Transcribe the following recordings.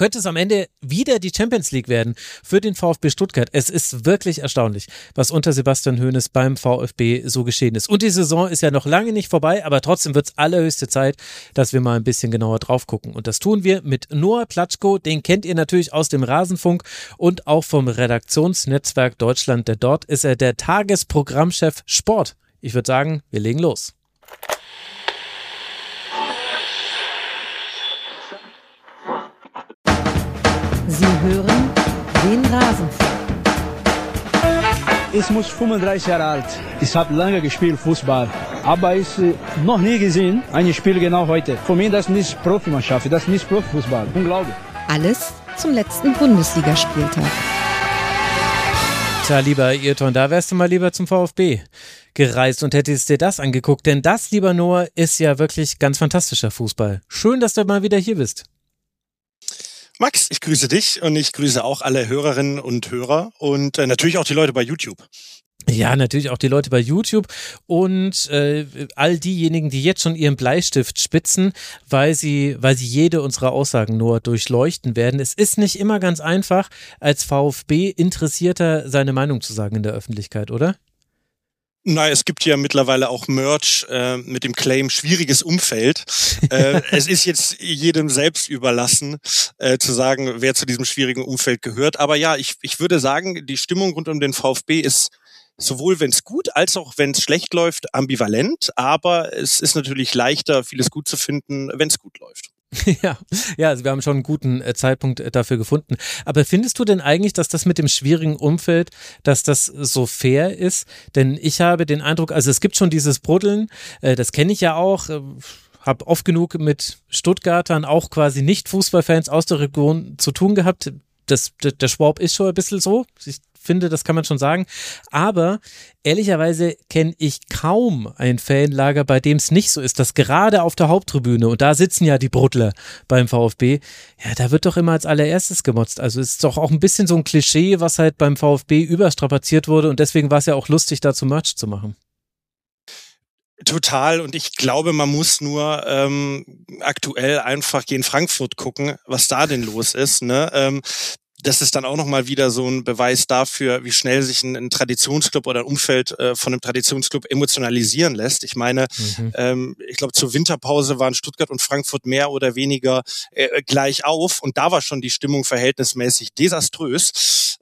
könnte es am Ende wieder die Champions League werden für den VfB Stuttgart. Es ist wirklich erstaunlich, was unter Sebastian Hoeneß beim VfB so geschehen ist. Und die Saison ist ja noch lange nicht vorbei, aber trotzdem wird es allerhöchste Zeit, dass wir mal ein bisschen genauer drauf gucken. Und das tun wir mit Noah Platschko, den kennt ihr natürlich aus dem Rasenfunk und auch vom Redaktionsnetzwerk Deutschland, denn dort ist er der Tagesprogrammchef Sport. Ich würde sagen, wir legen los. Sie hören den Rasenfunk. Ich bin 35 Jahre alt. Ich habe lange gespielt Fußball, aber ich noch nie gesehen ein Spiel genau heute. Für mich das ist nicht Profimannschaft, das ist nicht Profifußball. Unglaublich. Alles zum letzten Bundesligaspieltag. Tja, lieber Ayrton, da wärst du mal lieber zum VfB gereist und hättest dir das angeguckt, denn das, lieber Noah, ist ja wirklich ganz fantastischer Fußball. Schön, dass du mal wieder hier bist. Max, ich grüße dich und ich grüße auch alle Hörerinnen und Hörer und natürlich auch die Leute bei YouTube. Ja, natürlich auch die Leute bei YouTube und all diejenigen, die jetzt schon ihren Bleistift spitzen, weil sie jede unserer Aussagen nur durchleuchten werden. Es ist nicht immer ganz einfach, als VfB-Interessierter seine Meinung zu sagen in der Öffentlichkeit, oder? Nein, es gibt ja mittlerweile auch Merch mit dem Claim schwieriges Umfeld. Es ist jetzt jedem selbst überlassen, zu sagen, wer zu diesem schwierigen Umfeld gehört. Aber ja, ich würde sagen, die Stimmung rund um den VfB ist sowohl, wenn es gut, als auch, wenn es schlecht läuft, ambivalent. Aber es ist natürlich leichter, vieles gut zu finden, wenn es gut läuft. Ja, also wir haben schon einen guten Zeitpunkt dafür gefunden. Aber findest du denn eigentlich, dass das mit dem schwierigen Umfeld, dass das so fair ist? Denn ich habe den Eindruck, also es gibt schon dieses Bruddeln, das kenne ich ja auch, habe oft genug mit Stuttgartern, auch quasi Nicht-Fußballfans aus der Region zu tun gehabt. Der Schwab ist schon ein bisschen so, ich finde, das kann man schon sagen, aber ehrlicherweise kenne ich kaum ein Fanlager, bei dem es nicht so ist, dass gerade auf der Haupttribüne, und da sitzen ja die Bruddler beim VfB, ja, da wird doch immer als allererstes gemotzt, also es ist doch auch ein bisschen so ein Klischee, was halt beim VfB überstrapaziert wurde und deswegen war es ja auch lustig, dazu Merch zu machen. Total, und ich glaube, man muss nur aktuell einfach gegen Frankfurt gucken, was da denn los ist, ne? Das ist dann auch nochmal wieder so ein Beweis dafür, wie schnell sich ein Traditionsclub oder ein Umfeld von einem Traditionsclub emotionalisieren lässt. Ich meine, ich glaube, zur Winterpause waren Stuttgart und Frankfurt mehr oder weniger gleich auf und da war schon die Stimmung verhältnismäßig desaströs.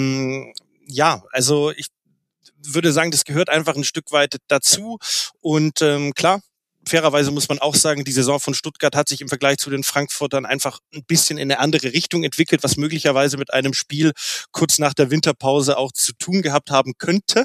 Ja, also ich würde sagen, das gehört einfach ein Stück weit dazu und klar, fairerweise muss man auch sagen, die Saison von Stuttgart hat sich im Vergleich zu den Frankfurtern einfach ein bisschen in eine andere Richtung entwickelt, was möglicherweise mit einem Spiel kurz nach der Winterpause auch zu tun gehabt haben könnte.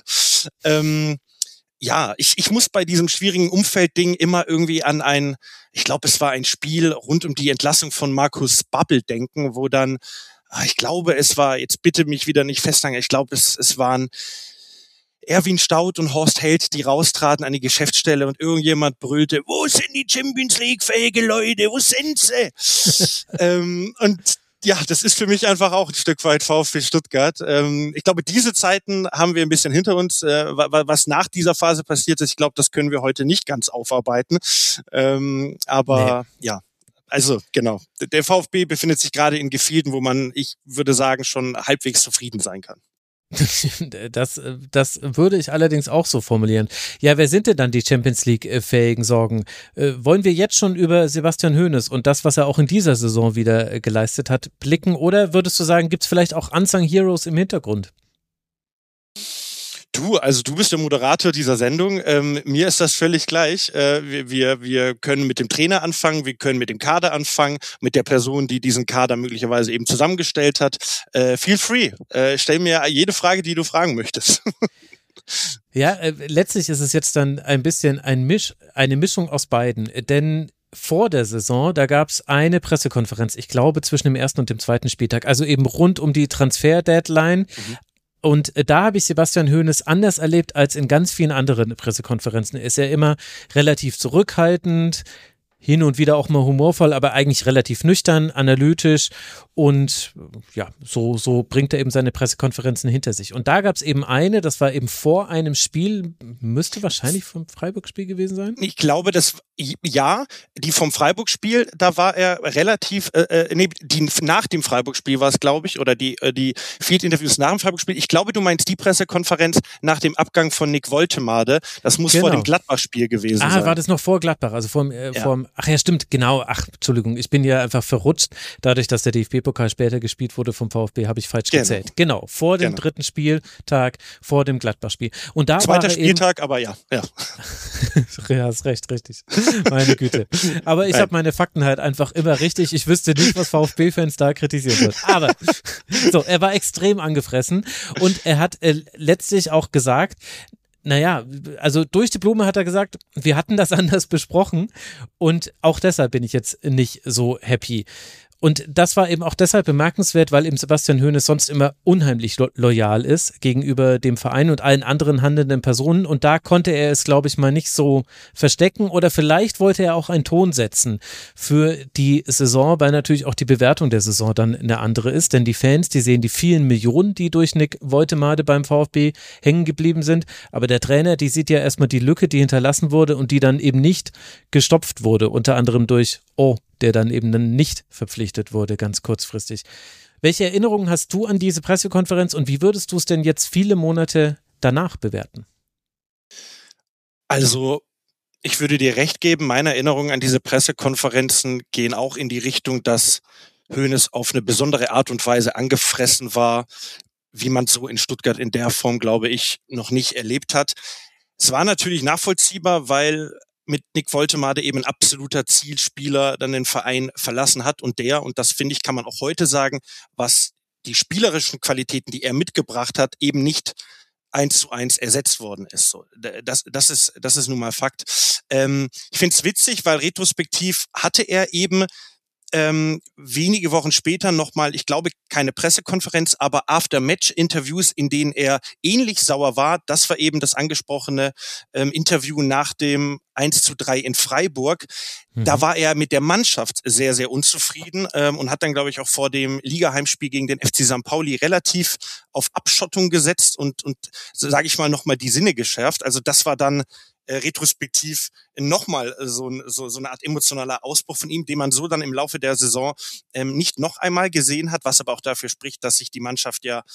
Ja, ich muss bei diesem schwierigen Umfeldding immer irgendwie an ich glaube, es war ein Spiel rund um die Entlassung von Markus Babbel denken, wo dann, ich glaube, es war, jetzt bitte mich wieder nicht festnageln, ich glaube, es waren Erwin Staudt und Horst Held, die raustraten an die Geschäftsstelle und irgendjemand brüllte, wo sind die Champions League-fähige Leute, wo sind sie? Und ja, das ist für mich einfach auch ein Stück weit VfB Stuttgart. Ich glaube, diese Zeiten haben wir ein bisschen hinter uns. Was nach dieser Phase passiert ist, ich glaube, das können wir heute nicht ganz aufarbeiten. Aber nee. Ja. Also genau, der VfB befindet sich gerade in Gefilden, wo man, ich würde sagen, schon halbwegs zufrieden sein kann. Das würde ich allerdings auch so formulieren. Ja, wer sind denn dann die Champions League-fähigen Sorgen? Wollen wir jetzt schon über Sebastian Hoeneß und das, was er auch in dieser Saison wieder geleistet hat, blicken? Oder würdest du sagen, gibt es vielleicht auch Unsung Heroes im Hintergrund? Du bist der Moderator dieser Sendung. Mir ist das völlig gleich. Wir können mit dem Trainer anfangen, wir können mit dem Kader anfangen, mit der Person, die diesen Kader möglicherweise eben zusammengestellt hat. Feel free. Stell mir jede Frage, die du fragen möchtest. Ja, letztlich ist es jetzt dann ein bisschen eine Mischung aus beiden, denn vor der Saison, da gab es eine Pressekonferenz, ich glaube zwischen dem ersten und dem zweiten Spieltag, also eben rund um die Transfer-Deadline. Und da habe ich Sebastian Hoeneß anders erlebt als in ganz vielen anderen Pressekonferenzen. Er ist ja immer relativ zurückhaltend, hin und wieder auch mal humorvoll, aber eigentlich relativ nüchtern, analytisch Und ja, so bringt er eben seine Pressekonferenzen hinter sich. Und da gab es eben eine, das war eben vor einem Spiel, müsste wahrscheinlich vom Freiburg-Spiel gewesen sein. Ich glaube, die vom Freiburg-Spiel, da war er relativ, die nach dem Freiburg-Spiel war es, glaube ich, oder die Field-Interviews nach dem Freiburg-Spiel. Ich glaube, du meinst die Pressekonferenz nach dem Abgang von Nick Woltemade. Das muss vor dem Gladbach-Spiel gewesen sein. War das noch vor Gladbach, also ach ja, stimmt, genau, Entschuldigung, ich bin ja einfach verrutscht, dadurch, dass der DFB-Pokal später gespielt wurde vom VfB, habe ich falsch gezählt. Genau, vor dem dritten Spieltag, vor dem Gladbach-Spiel. Und da Zweiter Spieltag, aber ja. Ja, hast recht, richtig. Meine Güte. Aber ich habe meine Fakten halt einfach immer richtig. Ich wüsste nicht, was VfB-Fans da kritisieren würden. Aber so, er war extrem angefressen und er hat letztlich auch gesagt, naja, also durch die Blume hat er gesagt, wir hatten das anders besprochen und auch deshalb bin ich jetzt nicht so happy. Und das war eben auch deshalb bemerkenswert, weil eben Sebastian Hoeneß sonst immer unheimlich loyal ist gegenüber dem Verein und allen anderen handelnden Personen. Und da konnte er es, glaube ich, mal nicht so verstecken. Oder vielleicht wollte er auch einen Ton setzen für die Saison, weil natürlich auch die Bewertung der Saison dann eine andere ist. Denn die Fans, die sehen die vielen Millionen, die durch Nick Woltemade beim VfB hängen geblieben sind. Aber der Trainer, die sieht ja erstmal die Lücke, die hinterlassen wurde und die dann eben nicht gestopft wurde. Unter anderem durch der dann eben nicht verpflichtet wurde, ganz kurzfristig. Welche Erinnerungen hast du an diese Pressekonferenz und wie würdest du es denn jetzt viele Monate danach bewerten? Also, ich würde dir recht geben, meine Erinnerungen an diese Pressekonferenzen gehen auch in die Richtung, dass Hoeneß auf eine besondere Art und Weise angefressen war, wie man so in Stuttgart in der Form, glaube ich, noch nicht erlebt hat. Es war natürlich nachvollziehbar, weil mit Nick Woltemade eben ein absoluter Zielspieler dann den Verein verlassen hat und das finde ich, kann man auch heute sagen, was die spielerischen Qualitäten, die er mitgebracht hat, eben nicht 1:1 ersetzt worden ist. So, das ist nun mal Fakt. Ich finde es witzig, weil retrospektiv hatte er eben wenige Wochen später nochmal, ich glaube, keine Pressekonferenz, aber After-Match-Interviews, in denen er ähnlich sauer war. Das war eben das angesprochene Interview nach dem 1:3 in Freiburg. Da war er mit der Mannschaft sehr, sehr unzufrieden und hat dann, glaube ich, auch vor dem Ligaheimspiel gegen den FC St. Pauli relativ auf Abschottung gesetzt und sage ich mal, nochmal die Sinne geschärft. Also das war dann retrospektiv nochmal so eine Art emotionaler Ausbruch von ihm, den man so dann im Laufe der Saison nicht noch einmal gesehen hat, was aber auch dafür spricht, dass sich die Mannschaft ja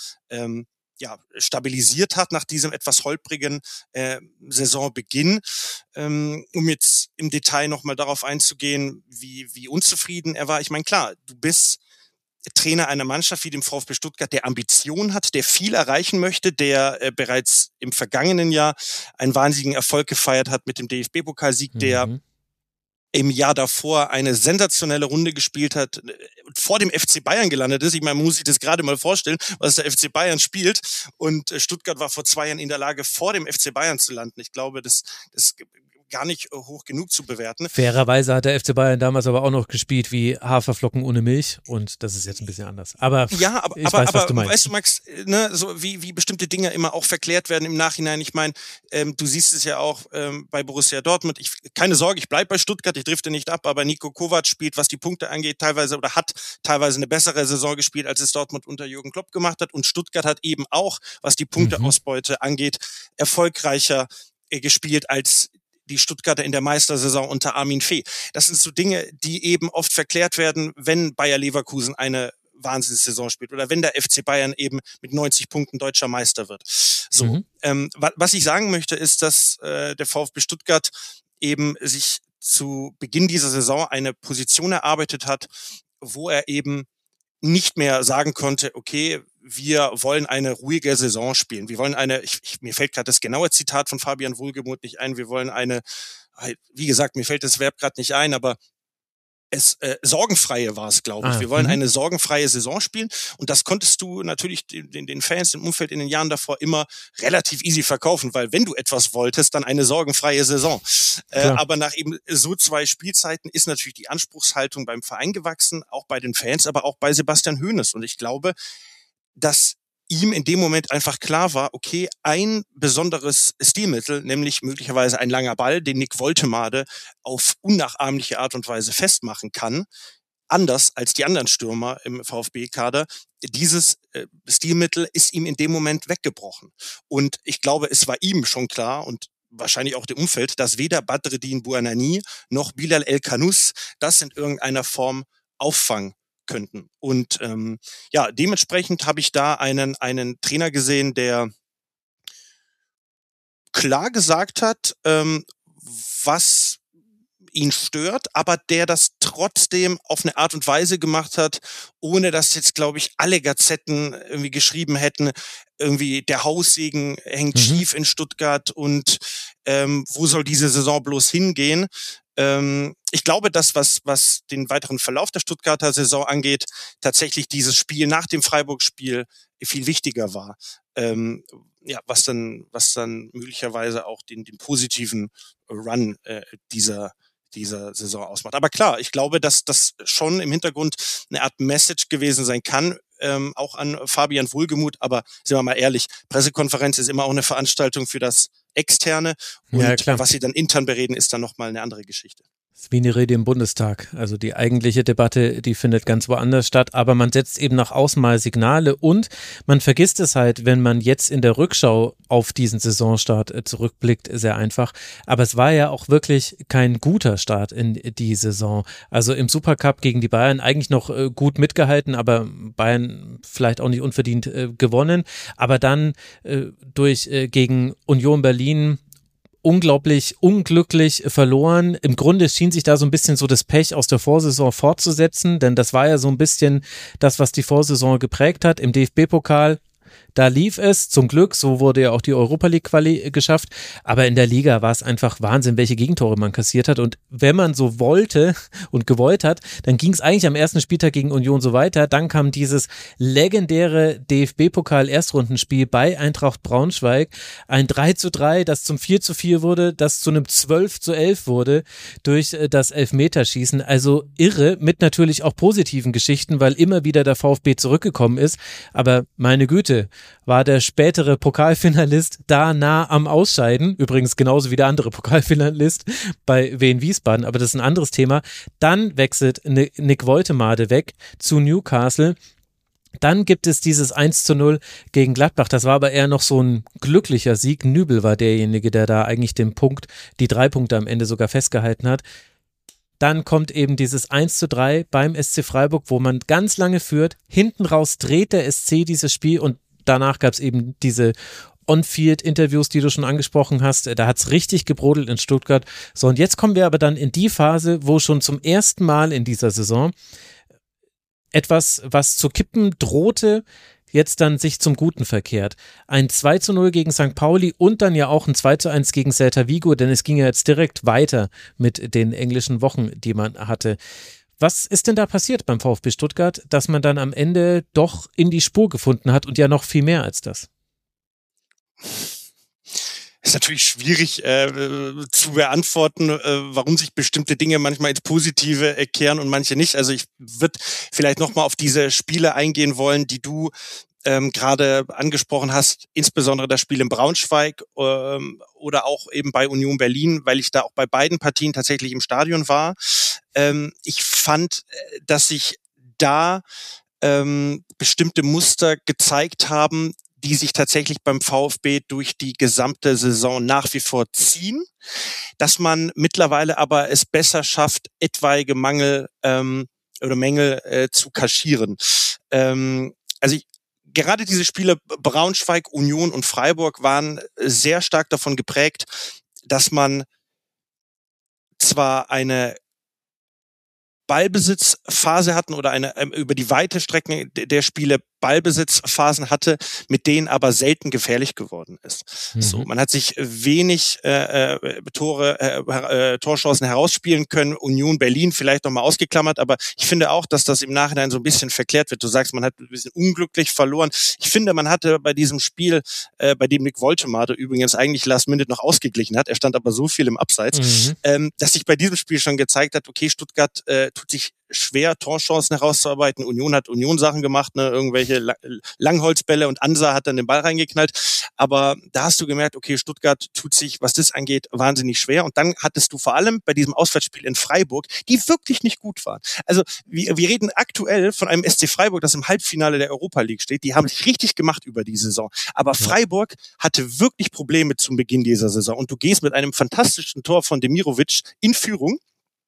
stabilisiert hat nach diesem etwas holprigen Saisonbeginn. Um jetzt im Detail nochmal darauf einzugehen, wie unzufrieden er war. Ich meine, klar, du bist Trainer einer Mannschaft wie dem VfB Stuttgart, der Ambition hat, der viel erreichen möchte, der bereits im vergangenen Jahr einen wahnsinnigen Erfolg gefeiert hat mit dem DFB-Pokalsieg, der im Jahr davor eine sensationelle Runde gespielt hat, vor dem FC Bayern gelandet ist. Ich meine, man muss sich das gerade mal vorstellen, was der FC Bayern spielt. Und Stuttgart war vor 2 Jahren in der Lage, vor dem FC Bayern zu landen. Ich glaube, das gar nicht hoch genug zu bewerten. Fairerweise hat der FC Bayern damals aber auch noch gespielt wie Haferflocken ohne Milch und das ist jetzt ein bisschen anders. Aber ja, aber was du meinst. Weißt du, Max, ne, so wie bestimmte Dinge immer auch verklärt werden im Nachhinein. Ich meine, du siehst es ja auch bei Borussia Dortmund. Keine Sorge, ich bleibe bei Stuttgart, ich drifte nicht ab, aber Niko Kovac spielt, was die Punkte angeht, hat teilweise eine bessere Saison gespielt, als es Dortmund unter Jürgen Klopp gemacht hat. Und Stuttgart hat eben auch, was die Punkteausbeute angeht, erfolgreicher gespielt als die Stuttgarter in der Meistersaison unter Armin Fee. Das sind so Dinge, die eben oft verklärt werden, wenn Bayer Leverkusen eine Wahnsinnssaison spielt oder wenn der FC Bayern eben mit 90 Punkten deutscher Meister wird. So, was ich sagen möchte, ist, dass der VfB Stuttgart eben sich zu Beginn dieser Saison eine Position erarbeitet hat, wo er eben nicht mehr sagen konnte, okay, wir wollen eine ruhige Saison spielen. Wir wollen mir fällt gerade das genaue Zitat von Fabian Wohlgemuth nicht ein, wir wollen wie gesagt, mir fällt das Verb gerade nicht ein, aber sorgenfreie war es, glaube ich. Wir wollen eine sorgenfreie Saison spielen und das konntest du natürlich den Fans im Umfeld in den Jahren davor immer relativ easy verkaufen, weil wenn du etwas wolltest, dann eine sorgenfreie Saison. Aber nach eben so 2 Spielzeiten ist natürlich die Anspruchshaltung beim Verein gewachsen, auch bei den Fans, aber auch bei Sebastian Hoeneß und ich glaube, dass ihm in dem Moment einfach klar war, okay, ein besonderes Stilmittel, nämlich möglicherweise ein langer Ball, den Nick Woltemade auf unnachahmliche Art und Weise festmachen kann, anders als die anderen Stürmer im VfB-Kader. Dieses Stilmittel ist ihm in dem Moment weggebrochen. Und ich glaube, es war ihm schon klar und wahrscheinlich auch dem Umfeld, dass weder Badreddin Bouanani noch Bilal El-Khanous das in irgendeiner Form auffangen könnten. Und dementsprechend habe ich da einen Trainer gesehen, der klar gesagt hat, was ihn stört, aber der das trotzdem auf eine Art und Weise gemacht hat, ohne dass jetzt, glaube ich, alle Gazetten irgendwie geschrieben hätten, irgendwie der Haussegen hängt schief in Stuttgart und wo soll diese Saison bloß hingehen? Ich glaube, dass was den weiteren Verlauf der Stuttgarter Saison angeht, tatsächlich dieses Spiel nach dem Freiburg-Spiel viel wichtiger war. Was dann möglicherweise auch den positiven Run dieser Saison ausmacht. Aber klar, ich glaube, dass das schon im Hintergrund eine Art Message gewesen sein kann, auch an Fabian Wohlgemuth. Aber sind wir mal ehrlich, Pressekonferenz ist immer auch eine Veranstaltung für das Externe. Und was sie dann intern bereden, ist dann nochmal eine andere Geschichte. Das ist wie eine Rede im Bundestag. Also die eigentliche Debatte, die findet ganz woanders statt, aber man setzt eben nach außen mal Signale und man vergisst es halt, wenn man jetzt in der Rückschau auf diesen Saisonstart zurückblickt, sehr einfach. Aber es war ja auch wirklich kein guter Start in die Saison. Also im Supercup gegen die Bayern eigentlich noch gut mitgehalten, aber Bayern vielleicht auch nicht unverdient gewonnen. Aber dann gegen Union Berlin unglaublich unglücklich verloren. Im Grunde schien sich da so ein bisschen so das Pech aus der Vorsaison fortzusetzen, denn das war ja so ein bisschen das, was die Vorsaison geprägt hat. Im DFB-Pokal, da lief es, zum Glück, so wurde ja auch die Europa-League-Quali geschafft, aber in der Liga war es einfach Wahnsinn, welche Gegentore man kassiert hat und wenn man so wollte und gewollt hat, dann ging es eigentlich am ersten Spieltag gegen Union so weiter, dann kam dieses legendäre DFB-Pokal-Erstrundenspiel bei Eintracht Braunschweig, ein 3:3, das zum 4:4 wurde, das zu einem 12:11 wurde durch das Elfmeterschießen, also irre, mit natürlich auch positiven Geschichten, weil immer wieder der VfB zurückgekommen ist, aber meine Güte, war der spätere Pokalfinalist da nah am Ausscheiden, übrigens genauso wie der andere Pokalfinalist bei Wien Wiesbaden, aber das ist ein anderes Thema. Dann wechselt Nick Woltemade weg zu Newcastle. Dann gibt es dieses 1:0 gegen Gladbach, das war aber eher noch so ein glücklicher Sieg. Nübel war derjenige, der da eigentlich die 3 Punkte am Ende sogar festgehalten hat. Dann kommt eben dieses 1:3 beim SC Freiburg, wo man ganz lange führt. Hinten raus dreht der SC dieses Spiel und danach gab es eben diese On-Field-Interviews, die du schon angesprochen hast. Da hat es richtig gebrodelt in Stuttgart. So, und jetzt kommen wir aber dann in die Phase, wo schon zum ersten Mal in dieser Saison etwas, was zu kippen drohte, jetzt dann sich zum Guten verkehrt. Ein 2:0 gegen St. Pauli und dann ja auch ein 2:1 gegen Celta Vigo, denn es ging ja jetzt direkt weiter mit den englischen Wochen, die man hatte. Was ist denn da passiert beim VfB Stuttgart, dass man dann am Ende doch in die Spur gefunden hat und ja noch viel mehr als das? Ist natürlich schwierig zu beantworten, warum sich bestimmte Dinge manchmal ins Positive kehren und manche nicht. Also ich würde vielleicht nochmal auf diese Spiele eingehen wollen, die du gerade angesprochen hast, insbesondere das Spiel in Braunschweig oder auch eben bei Union Berlin, weil ich da auch bei beiden Partien tatsächlich im Stadion war. Ich fand, dass sich da bestimmte Muster gezeigt haben, die sich tatsächlich beim VfB durch die gesamte Saison nach wie vor ziehen, dass man mittlerweile aber es besser schafft, etwaige Mängel zu kaschieren. Gerade diese Spiele Braunschweig, Union und Freiburg waren sehr stark davon geprägt, dass man zwar eine Ballbesitzphase hatten oder eine über die weite Strecken der Spiele Ballbesitzphasen hatte, mit denen aber selten gefährlich geworden ist. So, man hat sich wenig Torchancen herausspielen können. Union Berlin vielleicht nochmal ausgeklammert, aber ich finde auch, dass das im Nachhinein so ein bisschen verklärt wird. Du sagst, man hat ein bisschen unglücklich verloren. Ich finde, man hatte bei diesem Spiel, bei dem Nick Woltemade übrigens eigentlich Last Minute noch ausgeglichen hat, er stand aber so viel im Abseits, dass sich bei diesem Spiel schon gezeigt hat, okay, Stuttgart tut sich schwer, Torchancen herauszuarbeiten. Union hat Union-Sachen gemacht, ne, irgendwelche Langholzbälle und Ansa hat dann den Ball reingeknallt. Aber da hast du gemerkt, okay, Stuttgart tut sich, was das angeht, wahnsinnig schwer. Und dann hattest du vor allem bei diesem Auswärtsspiel in Freiburg, die wirklich nicht gut waren. Also wir reden aktuell von einem SC Freiburg, das im Halbfinale der Europa League steht. Die haben sich richtig gemacht über die Saison. Aber Freiburg hatte wirklich Probleme zum Beginn dieser Saison. Und du gehst mit einem fantastischen Tor von Demirovic in Führung.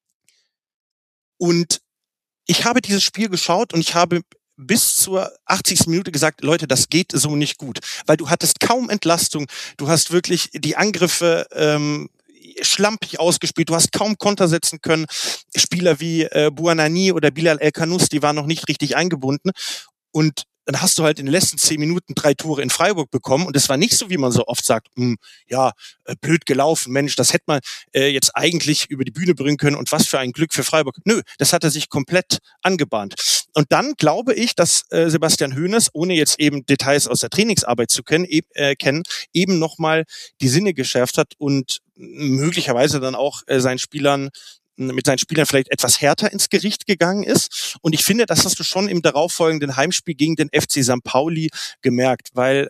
Und ich habe dieses Spiel geschaut und ich habe bis zur 80. Minute gesagt, Leute, das geht so nicht gut. Weil du hattest kaum Entlastung. Du hast wirklich die Angriffe schlampig ausgespielt. Du hast kaum Konter setzen können. Spieler wie Bouanani oder Bilal El-Khanous, die waren noch nicht richtig eingebunden. Und dann hast du halt in den letzten 10 Minuten 3 Tore in Freiburg bekommen. Und es war nicht so, wie man so oft sagt, blöd gelaufen, Mensch, das hätte man jetzt eigentlich über die Bühne bringen können und was für ein Glück für Freiburg. Nö, das hat er sich komplett angebahnt. Und dann glaube ich, dass Sebastian Hoeneß, ohne jetzt eben Details aus der Trainingsarbeit zu kennen, eben nochmal die Sinne geschärft hat und möglicherweise dann auch mit seinen Spielern vielleicht etwas härter ins Gericht gegangen ist. Und ich finde, das hast du schon im darauffolgenden Heimspiel gegen den FC St. Pauli gemerkt, weil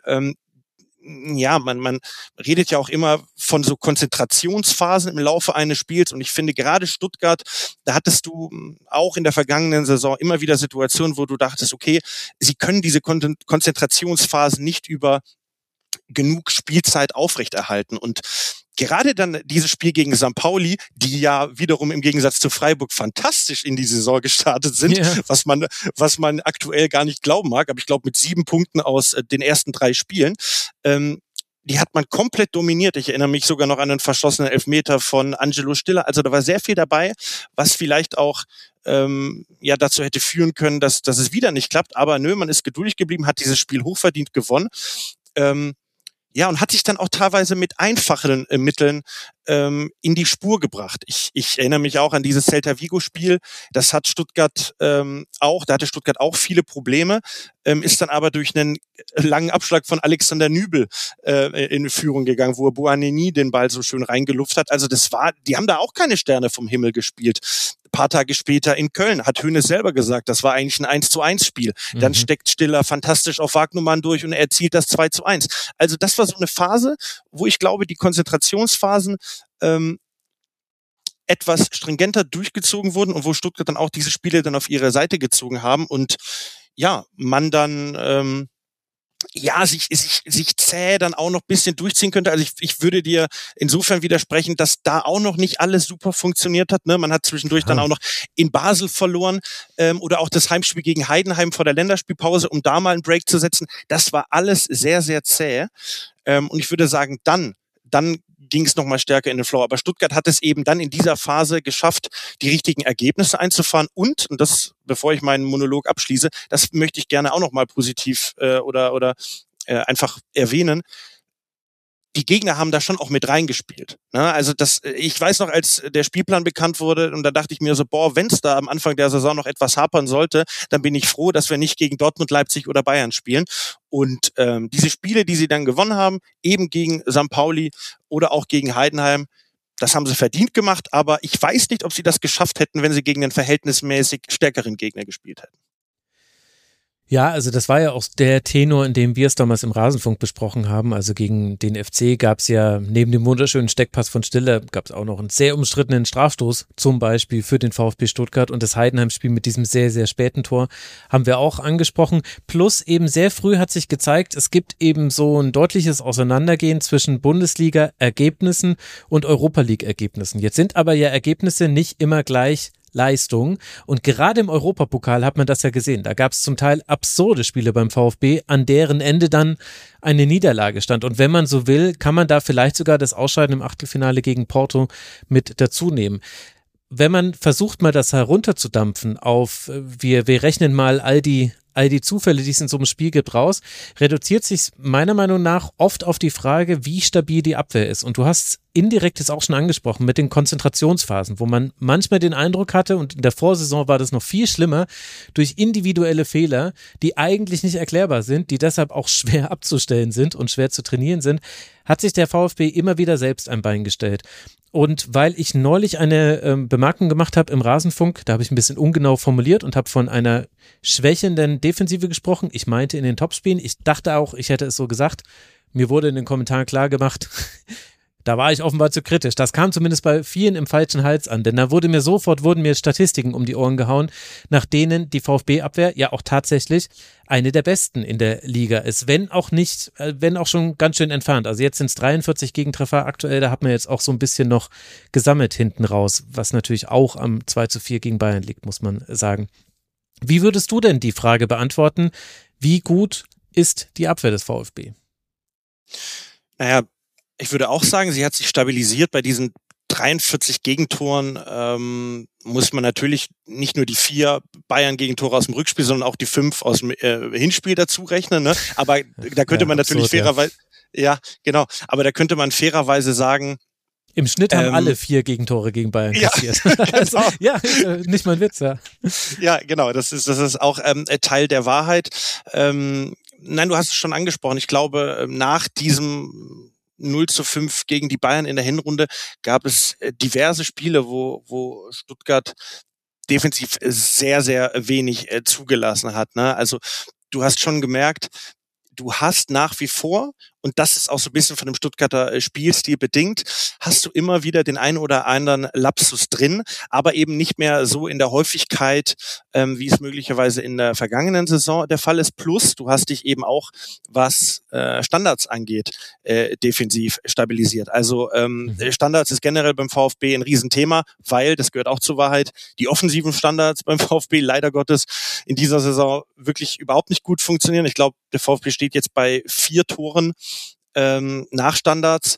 man redet ja auch immer von so Konzentrationsphasen im Laufe eines Spiels. Und ich finde gerade Stuttgart, da hattest du auch in der vergangenen Saison immer wieder Situationen, wo du dachtest, okay, sie können diese Konzentrationsphasen nicht über genug Spielzeit aufrechterhalten. Und gerade dann dieses Spiel gegen St. Pauli, die ja wiederum im Gegensatz zu Freiburg fantastisch in die Saison gestartet sind, was man aktuell gar nicht glauben mag, aber ich glaube mit 7 Punkten aus den ersten 3 Spielen, die hat man komplett dominiert. Ich erinnere mich sogar noch an einen verschossenen Elfmeter von Angelo Stiller. Also da war sehr viel dabei, was vielleicht auch dazu hätte führen können, dass es wieder nicht klappt. Aber nö, man ist geduldig geblieben, hat dieses Spiel hochverdient gewonnen. Und hat sich dann auch teilweise mit einfachen Mitteln in die Spur gebracht. Ich erinnere mich auch an dieses Celta-Vigo-Spiel. Das hat Stuttgart da hatte Stuttgart auch viele Probleme, ist dann aber durch einen langen Abschlag von Alexander Nübel in Führung gegangen, wo Bouanani den Ball so schön reingelupft hat. Also die haben da auch keine Sterne vom Himmel gespielt. Ein paar Tage später in Köln hat Hoeneß selber gesagt, das war eigentlich ein 1:1-Spiel. Dann steckt Stiller fantastisch auf Wagnumann durch und er erzielt das 2:1. Also das war so eine Phase, wo ich glaube, die Konzentrationsphasen etwas stringenter durchgezogen wurden und wo Stuttgart dann auch diese Spiele dann auf ihre Seite gezogen haben und man dann sich zäh dann auch noch ein bisschen durchziehen könnte. Also ich würde dir insofern widersprechen, dass da auch noch nicht alles super funktioniert hat. Ne? Man hat zwischendurch dann auch noch in Basel verloren oder auch das Heimspiel gegen Heidenheim vor der Länderspielpause, um da mal einen Break zu setzen. Das war alles sehr, sehr zäh. Und ich würde sagen, dann ging es nochmal stärker in den Flow. Aber Stuttgart hat es eben dann in dieser Phase geschafft, die richtigen Ergebnisse einzufahren. Und das, bevor ich meinen Monolog abschließe, das möchte ich gerne auch nochmal positiv oder einfach erwähnen. Die Gegner haben da schon auch mit reingespielt. Ne? Also ich weiß noch, als der Spielplan bekannt wurde, und da dachte ich mir so, wenn es da am Anfang der Saison noch etwas hapern sollte, dann bin ich froh, dass wir nicht gegen Dortmund, Leipzig oder Bayern spielen. Und diese Spiele, die sie dann gewonnen haben, eben gegen St. Pauli oder auch gegen Heidenheim, das haben sie verdient gemacht, aber ich weiß nicht, ob sie das geschafft hätten, wenn sie gegen einen verhältnismäßig stärkeren Gegner gespielt hätten. Ja, also das war ja auch der Tenor, in dem wir es damals im Rasenfunk besprochen haben. Also gegen den FC gab es ja neben dem wunderschönen Steckpass von Stiller, gab es auch noch einen sehr umstrittenen Strafstoß, zum Beispiel für den VfB Stuttgart, und das Heidenheim-Spiel mit diesem sehr, sehr späten Tor haben wir auch angesprochen. Plus eben sehr früh hat sich gezeigt, es gibt eben so ein deutliches Auseinandergehen zwischen Bundesliga-Ergebnissen und Europa-League-Ergebnissen. Jetzt sind aber ja Ergebnisse nicht immer gleich Leistung. Und gerade im Europapokal hat man das ja gesehen. Da gab es zum Teil absurde Spiele beim VfB, an deren Ende dann eine Niederlage stand. Und wenn man so will, kann man da vielleicht sogar das Ausscheiden im Achtelfinale gegen Porto mit dazu nehmen. Wenn man versucht, mal das herunterzudampfen auf, wir rechnen mal all die all die Zufälle, die es in so einem Spiel gibt, raus, reduziert sich meiner Meinung nach oft auf die Frage, wie stabil die Abwehr ist. Und du hast indirekt jetzt auch schon angesprochen mit den Konzentrationsphasen, wo man manchmal den Eindruck hatte, und in der Vorsaison war das noch viel schlimmer, durch individuelle Fehler, die eigentlich nicht erklärbar sind, die deshalb auch schwer abzustellen sind und schwer zu trainieren sind, hat sich der VfB immer wieder selbst ein Bein gestellt. Und weil ich neulich eine Bemerkung gemacht habe im Rasenfunk, da habe ich ein bisschen ungenau formuliert und habe von einer schwächenden Defensive gesprochen. Ich meinte in den Topspielen, ich dachte auch, ich hätte es so gesagt. Mir wurde in den Kommentaren klar gemacht, da war ich offenbar zu kritisch. Das kam zumindest bei vielen im falschen Hals an, denn da wurden mir Statistiken um die Ohren gehauen, nach denen die VfB-Abwehr ja auch tatsächlich eine der besten in der Liga ist, wenn auch schon ganz schön entfernt. Also jetzt sind es 43 Gegentreffer aktuell, da hat man jetzt auch so ein bisschen noch gesammelt hinten raus, was natürlich auch am 2:4 gegen Bayern liegt, muss man sagen. Wie würdest du denn die Frage beantworten, wie gut ist die Abwehr des VfB? Naja, ich würde auch sagen, sie hat sich stabilisiert. Bei diesen 43 Gegentoren muss man natürlich nicht nur die 4 Bayern-Gegentore aus dem Rückspiel, sondern auch die 5 aus dem Hinspiel dazu rechnen. Ne? Aber da könnte man natürlich fairerweise, ja, genau. Aber da könnte man fairerweise sagen, im Schnitt haben alle 4 Gegentore gegen Bayern kassiert. Ja, genau. Also, ja, nicht mal ein Witz, ja. Ja, genau, das ist auch Teil der Wahrheit. Nein, du hast es schon angesprochen. Ich glaube, nach diesem 0:5 gegen die Bayern in der Hinrunde gab es diverse Spiele, wo Stuttgart defensiv sehr, sehr wenig zugelassen hat. Ne? Also du hast schon gemerkt, du hast nach wie vor, und das ist auch so ein bisschen von dem Stuttgarter Spielstil bedingt, hast du immer wieder den einen oder anderen Lapsus drin, aber eben nicht mehr so in der Häufigkeit, wie es möglicherweise in der vergangenen Saison der Fall ist. Plus, du hast dich eben auch, was Standards angeht, defensiv stabilisiert. Also Standards ist generell beim VfB ein Riesenthema, weil, das gehört auch zur Wahrheit, die offensiven Standards beim VfB leider Gottes in dieser Saison wirklich überhaupt nicht gut funktionieren. Ich glaube, der VfB steht jetzt bei 4 Toren nach Standards.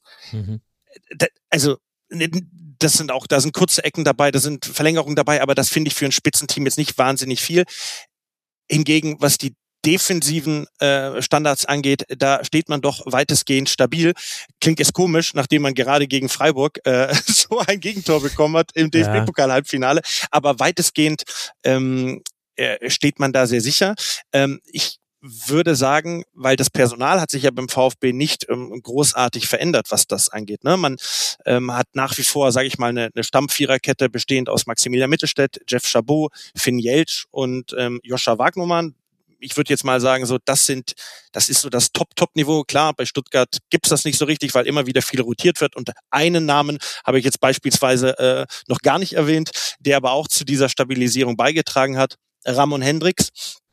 Also da sind kurze Ecken dabei, da sind Verlängerungen dabei, aber das finde ich für ein Spitzenteam jetzt nicht wahnsinnig viel. Hingegen, was die defensiven Standards angeht, da steht man doch weitestgehend stabil. Klingt jetzt komisch, nachdem man gerade gegen Freiburg so ein Gegentor bekommen hat im DFB-Pokal-Halbfinale, aber weitestgehend steht man da sehr sicher. Ich würde sagen, weil das Personal hat sich ja beim VfB nicht großartig verändert, was das angeht. Ne? Man hat nach wie vor, sage ich mal, eine Stammviererkette bestehend aus Maximilian Mittelstädt, Jeff Chabot, Finn Jeltsch und Joscha Wagnumann. Ich würde jetzt mal sagen, so das ist so das Top-Niveau. Klar, bei Stuttgart gibt's das nicht so richtig, weil immer wieder viel rotiert wird. Und einen Namen habe ich jetzt beispielsweise noch gar nicht erwähnt, der aber auch zu dieser Stabilisierung beigetragen hat, Ramon Hendricks.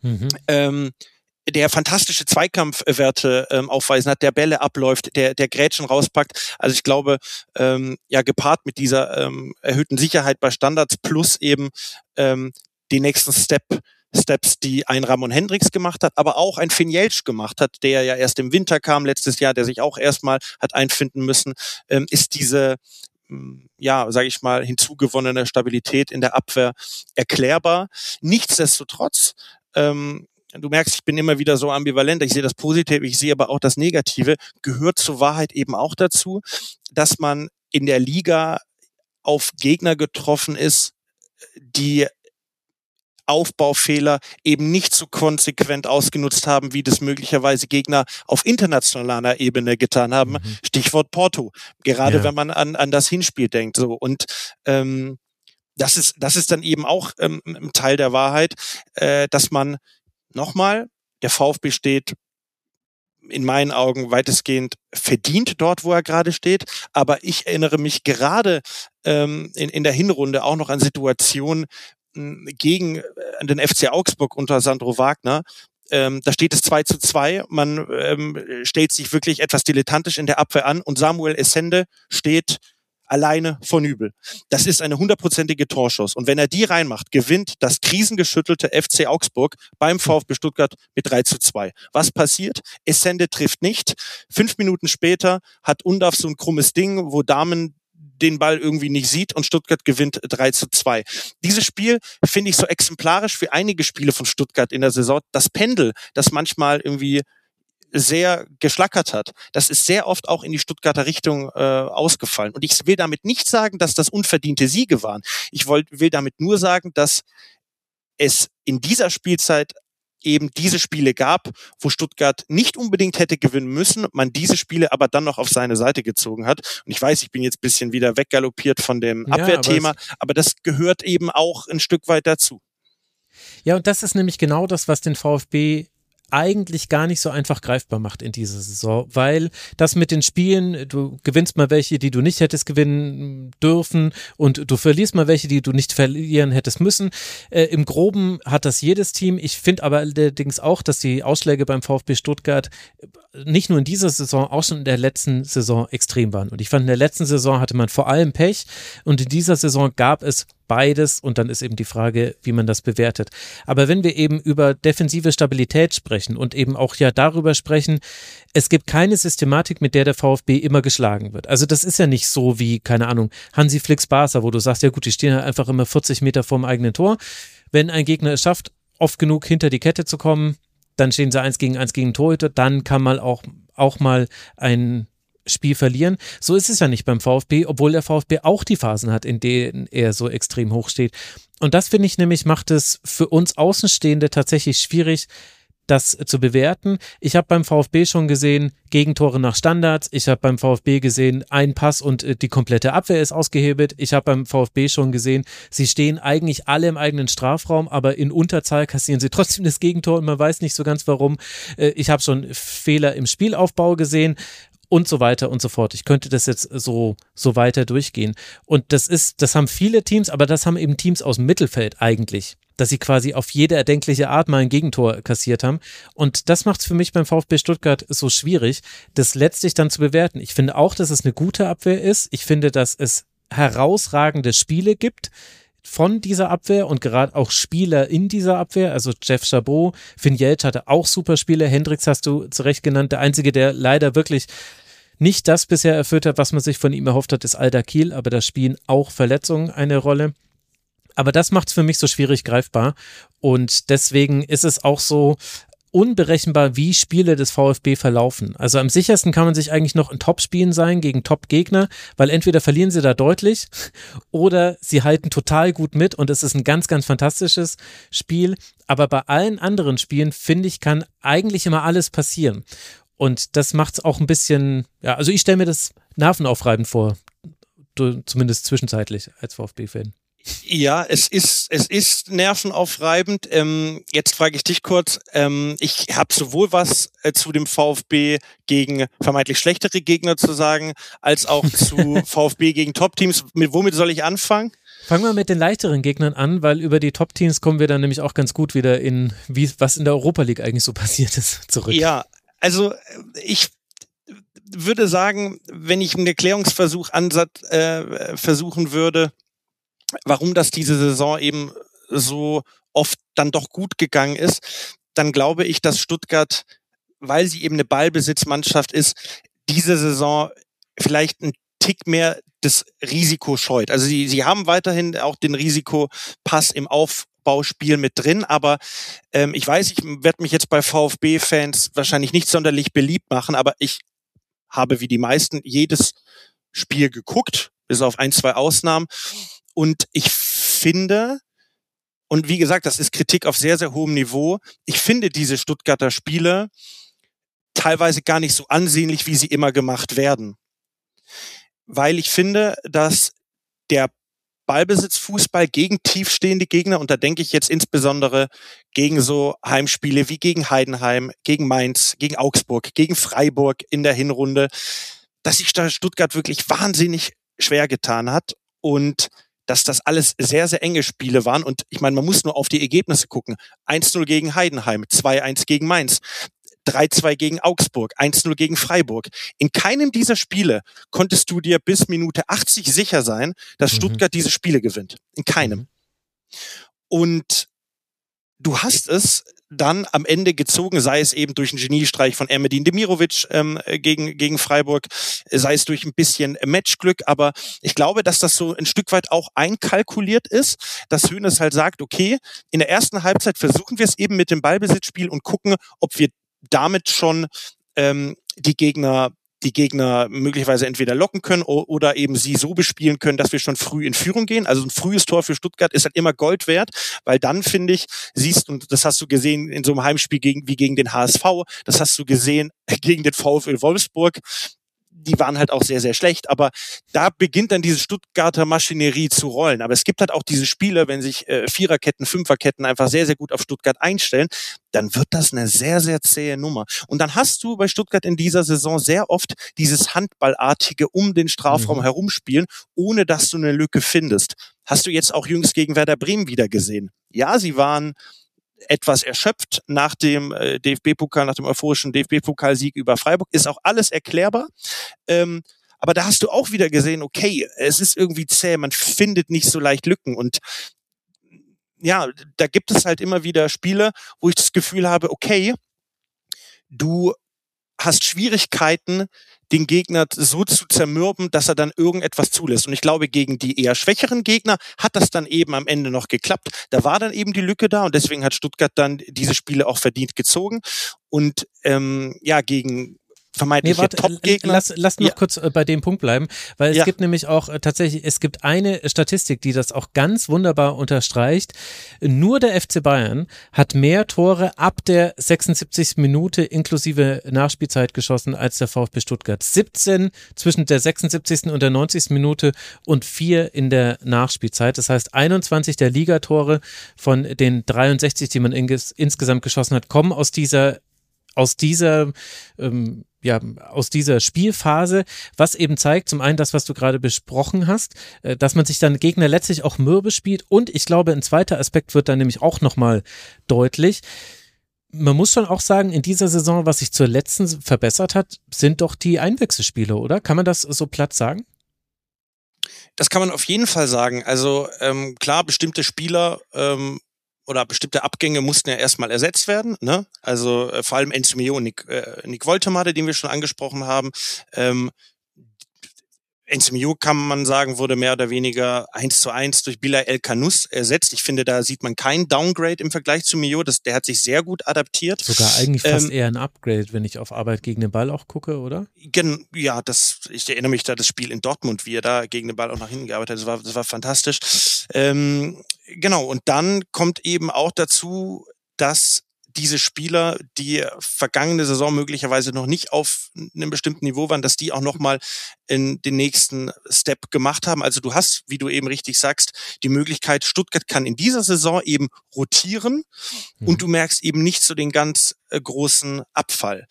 Der fantastische Zweikampfwerte aufweisen hat, der Bälle abläuft, der Grätschen rauspackt. Also ich glaube, gepaart mit dieser erhöhten Sicherheit bei Standards plus eben die nächsten Steps, die ein Ramon Hendricks gemacht hat, aber auch ein Finn Jeltsch gemacht hat, der ja erst im Winter kam letztes Jahr, der sich auch erstmal hat einfinden müssen, ist diese sage ich mal, hinzugewonnene Stabilität in der Abwehr erklärbar. Nichtsdestotrotz, du merkst, ich bin immer wieder so ambivalent, ich sehe das Positive, ich sehe aber auch das Negative, gehört zur Wahrheit eben auch dazu, dass man in der Liga auf Gegner getroffen ist, die Aufbaufehler eben nicht so konsequent ausgenutzt haben, wie das möglicherweise Gegner auf internationaler Ebene getan haben. Stichwort Porto. Gerade wenn man an das Hinspiel denkt. So. Und das ist dann eben auch ein Teil der Wahrheit, dass man nochmal, der VfB steht in meinen Augen weitestgehend verdient dort, wo er gerade steht. Aber ich erinnere mich gerade in der Hinrunde auch noch an Situationen gegen den FC Augsburg unter Sandro Wagner. Da steht es 2:2. Man stellt sich wirklich etwas dilettantisch in der Abwehr an und Samuel Essende steht alleine vor Nübel. Das ist eine 100%ige Torschuss. Und wenn er die reinmacht, gewinnt das krisengeschüttelte FC Augsburg beim VfB Stuttgart mit 3:2. Was passiert? Essende trifft nicht. 5 Minuten später hat Undaf so ein krummes Ding, wo Dahmen den Ball irgendwie nicht sieht und Stuttgart gewinnt 3-2. Dieses Spiel finde ich so exemplarisch für einige Spiele von Stuttgart in der Saison. Das Pendel, das manchmal irgendwie sehr geschlackert hat, das ist sehr oft auch in die Stuttgarter Richtung ausgefallen. Und ich will damit nicht sagen, dass das unverdiente Siege waren. Ich will damit nur sagen, dass es in dieser Spielzeit eben diese Spiele gab, wo Stuttgart nicht unbedingt hätte gewinnen müssen, man diese Spiele aber dann noch auf seine Seite gezogen hat. Und ich weiß, ich bin jetzt ein bisschen wieder weggaloppiert von dem Abwehrthema, aber das gehört eben auch ein Stück weit dazu. Ja, und das ist nämlich genau das, was den VfB eigentlich gar nicht so einfach greifbar macht in dieser Saison, weil das mit den Spielen, du gewinnst mal welche, die du nicht hättest gewinnen dürfen und du verlierst mal welche, die du nicht verlieren hättest müssen. Im Groben hat das jedes Team. Ich finde aber allerdings auch, dass die Ausschläge beim VfB Stuttgart nicht nur in dieser Saison, auch schon in der letzten Saison extrem waren. Und ich fand, in der letzten Saison hatte man vor allem Pech und in dieser Saison gab es beides und dann ist eben die Frage, wie man das bewertet. Aber wenn wir eben über defensive Stabilität sprechen und eben auch ja darüber sprechen, es gibt keine Systematik, mit der der VfB immer geschlagen wird. Also das ist ja nicht so wie, keine Ahnung, Hansi Flicks Barca, wo du sagst, ja gut, die stehen halt einfach immer 40 Meter vorm eigenen Tor. Wenn ein Gegner es schafft, oft genug hinter die Kette zu kommen, dann stehen sie 1 gegen den Torhüter, dann kann man auch mal ein Spiel verlieren. So ist es ja nicht beim VfB, obwohl der VfB auch die Phasen hat, in denen er so extrem hoch steht. Und das, finde ich nämlich, macht es für uns Außenstehende tatsächlich schwierig, das zu bewerten. Ich habe beim VfB schon gesehen, Gegentore nach Standards. Ich habe beim VfB gesehen, ein Pass und die komplette Abwehr ist ausgehebelt. Ich habe beim VfB schon gesehen, sie stehen eigentlich alle im eigenen Strafraum, aber in Unterzahl kassieren sie trotzdem das Gegentor und man weiß nicht so ganz warum. Ich habe schon Fehler im Spielaufbau gesehen. Und so weiter und so fort. Ich könnte das jetzt so weiter durchgehen. Und das haben viele Teams, aber das haben eben Teams aus dem Mittelfeld eigentlich, dass sie quasi auf jede erdenkliche Art mal ein Gegentor kassiert haben. Und das macht es für mich beim VfB Stuttgart so schwierig, das letztlich dann zu bewerten. Ich finde auch, dass es eine gute Abwehr ist. Ich finde, dass es herausragende Spiele gibt von dieser Abwehr und gerade auch Spieler in dieser Abwehr, also Jeff Chabot, Finn Jeltsch hatte auch super Spiele, Hendricks hast du zu Recht genannt, der Einzige, der leider wirklich nicht das bisher erfüllt hat, was man sich von ihm erhofft hat, ist Alda Kiel, aber da spielen auch Verletzungen eine Rolle. Aber das macht es für mich so schwierig greifbar und deswegen ist es auch so unberechenbar, wie Spiele des VfB verlaufen. Also am sichersten kann man sich eigentlich noch in Top-Spielen sein gegen Top-Gegner, weil entweder verlieren sie da deutlich oder sie halten total gut mit und es ist ein ganz, ganz fantastisches Spiel. Aber bei allen anderen Spielen, finde ich, kann eigentlich immer alles passieren. Und das macht es auch ein bisschen, ja, also ich stelle mir das nervenaufreibend vor, zumindest zwischenzeitlich als VfB-Fan. Ja, es ist nervenaufreibend. Jetzt frage ich dich kurz. Ich habe sowohl was zu dem VfB gegen vermeintlich schlechtere Gegner zu sagen, als auch zu VfB gegen Top-Teams. Womit soll ich anfangen? Fangen wir mit den leichteren Gegnern an, weil über die Top-Teams kommen wir dann nämlich auch ganz gut wieder in, was in der Europa League eigentlich so passiert ist, zurück. Ja, also ich würde sagen, wenn ich einen Erklärungsversuch versuchen würde, warum das diese Saison eben so oft dann doch gut gegangen ist, dann glaube ich, dass Stuttgart, weil sie eben eine Ballbesitzmannschaft ist, diese Saison vielleicht einen Tick mehr das Risiko scheut. Also sie haben weiterhin auch den Risikopass im Aufbauspiel mit drin, aber ich weiß, ich werde mich jetzt bei VfB-Fans wahrscheinlich nicht sonderlich beliebt machen, aber ich habe wie die meisten jedes Spiel geguckt, bis auf 1, 2 Ausnahmen. Und ich finde, und wie gesagt, das ist Kritik auf sehr, sehr hohem Niveau, ich finde diese Stuttgarter Spiele teilweise gar nicht so ansehnlich, wie sie immer gemacht werden. Weil ich finde, dass der Ballbesitzfußball gegen tiefstehende Gegner, und da denke ich jetzt insbesondere gegen so Heimspiele wie gegen Heidenheim, gegen Mainz, gegen Augsburg, gegen Freiburg in der Hinrunde, dass sich da Stuttgart wirklich wahnsinnig schwer getan hat und dass das alles sehr, sehr enge Spiele waren. Und ich meine, man muss nur auf die Ergebnisse gucken. 1-0 gegen Heidenheim, 2-1 gegen Mainz, 3-2 gegen Augsburg, 1-0 gegen Freiburg. In keinem dieser Spiele konntest du dir bis Minute 80 sicher sein, dass Stuttgart diese Spiele gewinnt. In keinem. Und du hast es dann am Ende gezogen, sei es eben durch einen Geniestreich von Ermedin Demirovic gegen Freiburg, sei es durch ein bisschen Matchglück, aber ich glaube, dass das so ein Stück weit auch einkalkuliert ist, dass Hoeneß halt sagt, okay, in der ersten Halbzeit versuchen wir es eben mit dem Ballbesitzspiel und gucken, ob wir damit schon die Gegner möglicherweise entweder locken können oder eben sie so bespielen können, dass wir schon früh in Führung gehen. Also ein frühes Tor für Stuttgart ist halt immer Gold wert, weil dann, finde ich, siehst, und das hast du gesehen in so einem Heimspiel wie gegen den HSV, das hast du gesehen gegen den VfL Wolfsburg, die waren halt auch sehr, sehr schlecht, aber da beginnt dann diese Stuttgarter Maschinerie zu rollen. Aber es gibt halt auch diese Spiele, wenn sich Viererketten, Fünferketten einfach sehr, sehr gut auf Stuttgart einstellen, dann wird das eine sehr, sehr zähe Nummer. Und dann hast du bei Stuttgart in dieser Saison sehr oft dieses Handballartige um den Strafraum herumspielen, ohne dass du eine Lücke findest. Hast du jetzt auch jüngst gegen Werder Bremen wieder gesehen? Ja, sie waren etwas erschöpft nach dem DFB-Pokal, nach dem euphorischen DFB-Pokalsieg über Freiburg, ist auch alles erklärbar. Aber da hast du auch wieder gesehen, okay, es ist irgendwie zäh, man findet nicht so leicht Lücken. Und ja, da gibt es halt immer wieder Spiele, wo ich das Gefühl habe, okay, du hast Schwierigkeiten, den Gegner so zu zermürben, dass er dann irgendetwas zulässt. Und ich glaube, gegen die eher schwächeren Gegner hat das dann eben am Ende noch geklappt. Da war dann eben die Lücke da und deswegen hat Stuttgart dann diese Spiele auch verdient gezogen. Und gegen vermeintliche Top-Gegner. Lass noch kurz bei dem Punkt bleiben, weil es gibt nämlich auch tatsächlich, es gibt eine Statistik, die das auch ganz wunderbar unterstreicht. Nur der FC Bayern hat mehr Tore ab der 76. Minute inklusive Nachspielzeit geschossen als der VfB Stuttgart. 17 zwischen der 76. und der 90. Minute und 4 in der Nachspielzeit. Das heißt, 21 der Ligatore von den 63, die man insgesamt geschossen hat, kommen aus dieser Spielphase, was eben zeigt, zum einen das, was du gerade besprochen hast, dass man sich dann Gegner letztlich auch mürbe spielt und ich glaube, ein zweiter Aspekt wird dann nämlich auch nochmal deutlich. Man muss schon auch sagen, in dieser Saison, was sich zur letzten verbessert hat, sind doch die Einwechselspiele, oder? Kann man das so platt sagen? Das kann man auf jeden Fall sagen. Also klar, bestimmte Spieler oder bestimmte Abgänge mussten ja erstmal ersetzt werden, ne? Also vor allem Enzo Mio und Nick Woltemade, den wir schon angesprochen haben. Enzo Mio, kann man sagen, wurde mehr oder weniger 1:1 durch Bilal El Khanous ersetzt. Ich finde, da sieht man keinen Downgrade im Vergleich zu Mio. Der hat sich sehr gut adaptiert. Sogar eigentlich fast eher ein Upgrade, wenn ich auf Arbeit gegen den Ball auch gucke, oder? Ja, ich erinnere mich da das Spiel in Dortmund, wie er da gegen den Ball auch nach hinten gearbeitet hat. Das war fantastisch. Genau, und dann kommt eben auch dazu, dass diese Spieler, die vergangene Saison möglicherweise noch nicht auf einem bestimmten Niveau waren, dass die auch nochmal in den nächsten Step gemacht haben. Also du hast, wie du eben richtig sagst, die Möglichkeit, Stuttgart kann in dieser Saison eben rotieren und du merkst eben nicht so den ganz großen Abfall.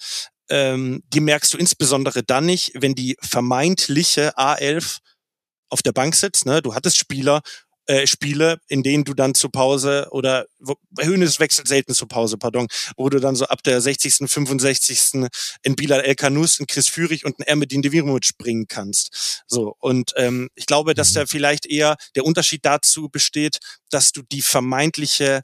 Die merkst du insbesondere dann nicht, wenn die vermeintliche A11 auf der Bank sitzt. Ne? Du hattest Spiele, in denen du dann zur Pause oder Hoeneß wechselt selten zur Pause, wo du dann so ab der 60., 65. in Bilal El Khanous, in Chris Führig und in Ermedin Demirovic bringen kannst. So, und ich glaube, dass da vielleicht eher der Unterschied dazu besteht, dass du die vermeintliche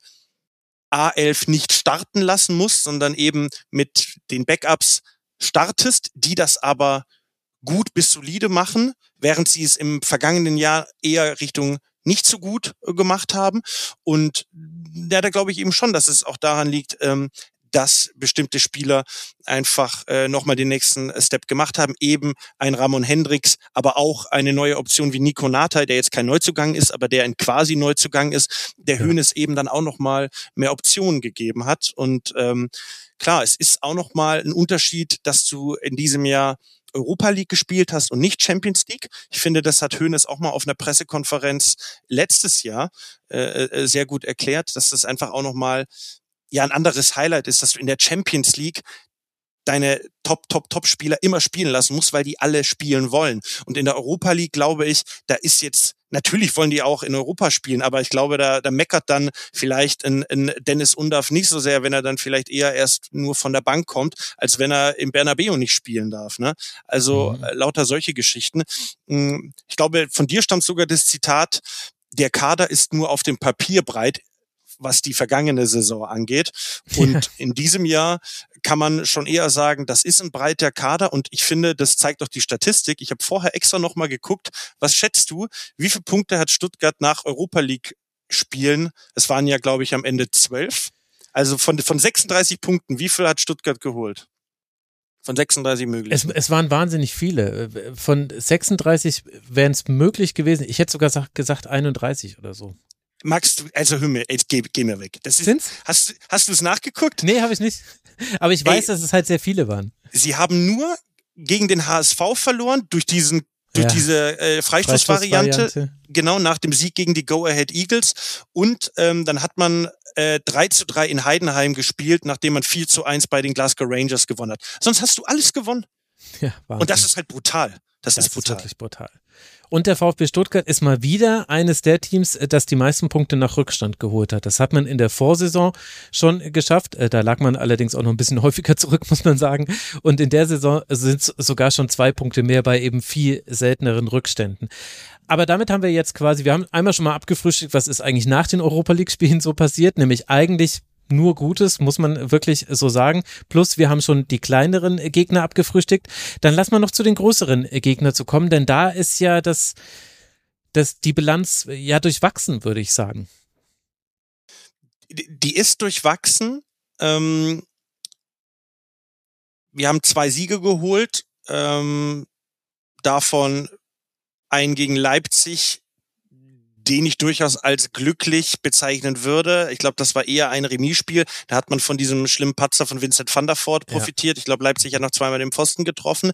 A11 nicht starten lassen musst, sondern eben mit den Backups startest, die das aber gut bis solide machen, während sie es im vergangenen Jahr eher Richtung nicht so gut gemacht haben. Und da glaube ich eben schon, dass es auch daran liegt, dass bestimmte Spieler einfach nochmal den nächsten Step gemacht haben. Eben ein Ramon Hendricks, aber auch eine neue Option wie Nico Nathai, der jetzt kein Neuzugang ist, aber der ein quasi Neuzugang ist, der Hoeneß eben dann auch nochmal mehr Optionen gegeben hat. Und klar, es ist auch nochmal ein Unterschied, dass du in diesem Jahr Europa League gespielt hast und nicht Champions League. Ich finde, das hat Hoeneß auch mal auf einer Pressekonferenz letztes Jahr sehr gut erklärt, dass das einfach auch nochmal ein anderes Highlight ist, dass du in der Champions League deine Top-Spieler immer spielen lassen musst, weil die alle spielen wollen. Und in der Europa League, glaube ich, da ist jetzt, natürlich wollen die auch in Europa spielen, aber ich glaube, da meckert dann vielleicht ein Dennis Undav nicht so sehr, wenn er dann vielleicht eher erst nur von der Bank kommt, als wenn er im Bernabeu nicht spielen darf. Ne? Also lauter solche Geschichten. Ich glaube, von dir stammt sogar das Zitat, der Kader ist nur auf dem Papier breit. was die vergangene Saison angeht. Und in diesem Jahr kann man schon eher sagen, das ist ein breiter Kader und ich finde, das zeigt doch die Statistik. Ich habe vorher extra nochmal geguckt, was schätzt du, wie viele Punkte hat Stuttgart nach Europa League Spielen? Es waren ja, glaube ich, am Ende 12. Also von 36 Punkten, wie viel hat Stuttgart geholt? Von 36 möglich. Es waren wahnsinnig viele. Von 36 wären es möglich gewesen. Ich hätte sogar gesagt 31 oder so. Magst du, also hör mir, jetzt geh mir weg. Das ist, Sind's? hast du es nachgeguckt? Nee, habe ich nicht. Aber ich weiß, dass es halt sehr viele waren. Sie haben nur gegen den HSV verloren durch diese Freistoßvariante, genau nach dem Sieg gegen die Go-Ahead Eagles. Und dann hat man 3-3 in Heidenheim gespielt, nachdem man 4-1 bei den Glasgow Rangers gewonnen hat. Sonst hast du alles gewonnen. Ja, Wahnsinn. Und das ist halt brutal. Das ist wirklich brutal. Und der VfB Stuttgart ist mal wieder eines der Teams, das die meisten Punkte nach Rückstand geholt hat. Das hat man in der Vorsaison schon geschafft. Da lag man allerdings auch noch ein bisschen häufiger zurück, muss man sagen. Und in der Saison sind es sogar schon 2 Punkte mehr bei eben viel selteneren Rückständen. Aber damit haben wir jetzt quasi, wir haben einmal schon mal abgefrühstückt, was ist eigentlich nach den Europa-League-Spielen so passiert, nämlich eigentlich nur Gutes, muss man wirklich so sagen. Plus, wir haben schon die kleineren Gegner abgefrühstückt. Dann lass mal noch zu den größeren Gegnern zu kommen, denn da ist ja die Bilanz ja durchwachsen, würde ich sagen. Die ist durchwachsen. Wir haben 2 Siege geholt, davon einen gegen Leipzig, den ich durchaus als glücklich bezeichnen würde. Ich glaube, das war eher ein Remisspiel. Da hat man von diesem schlimmen Patzer von Vincent van der Voort profitiert. Ja. Ich glaube, Leipzig hat noch 2-mal den Pfosten getroffen.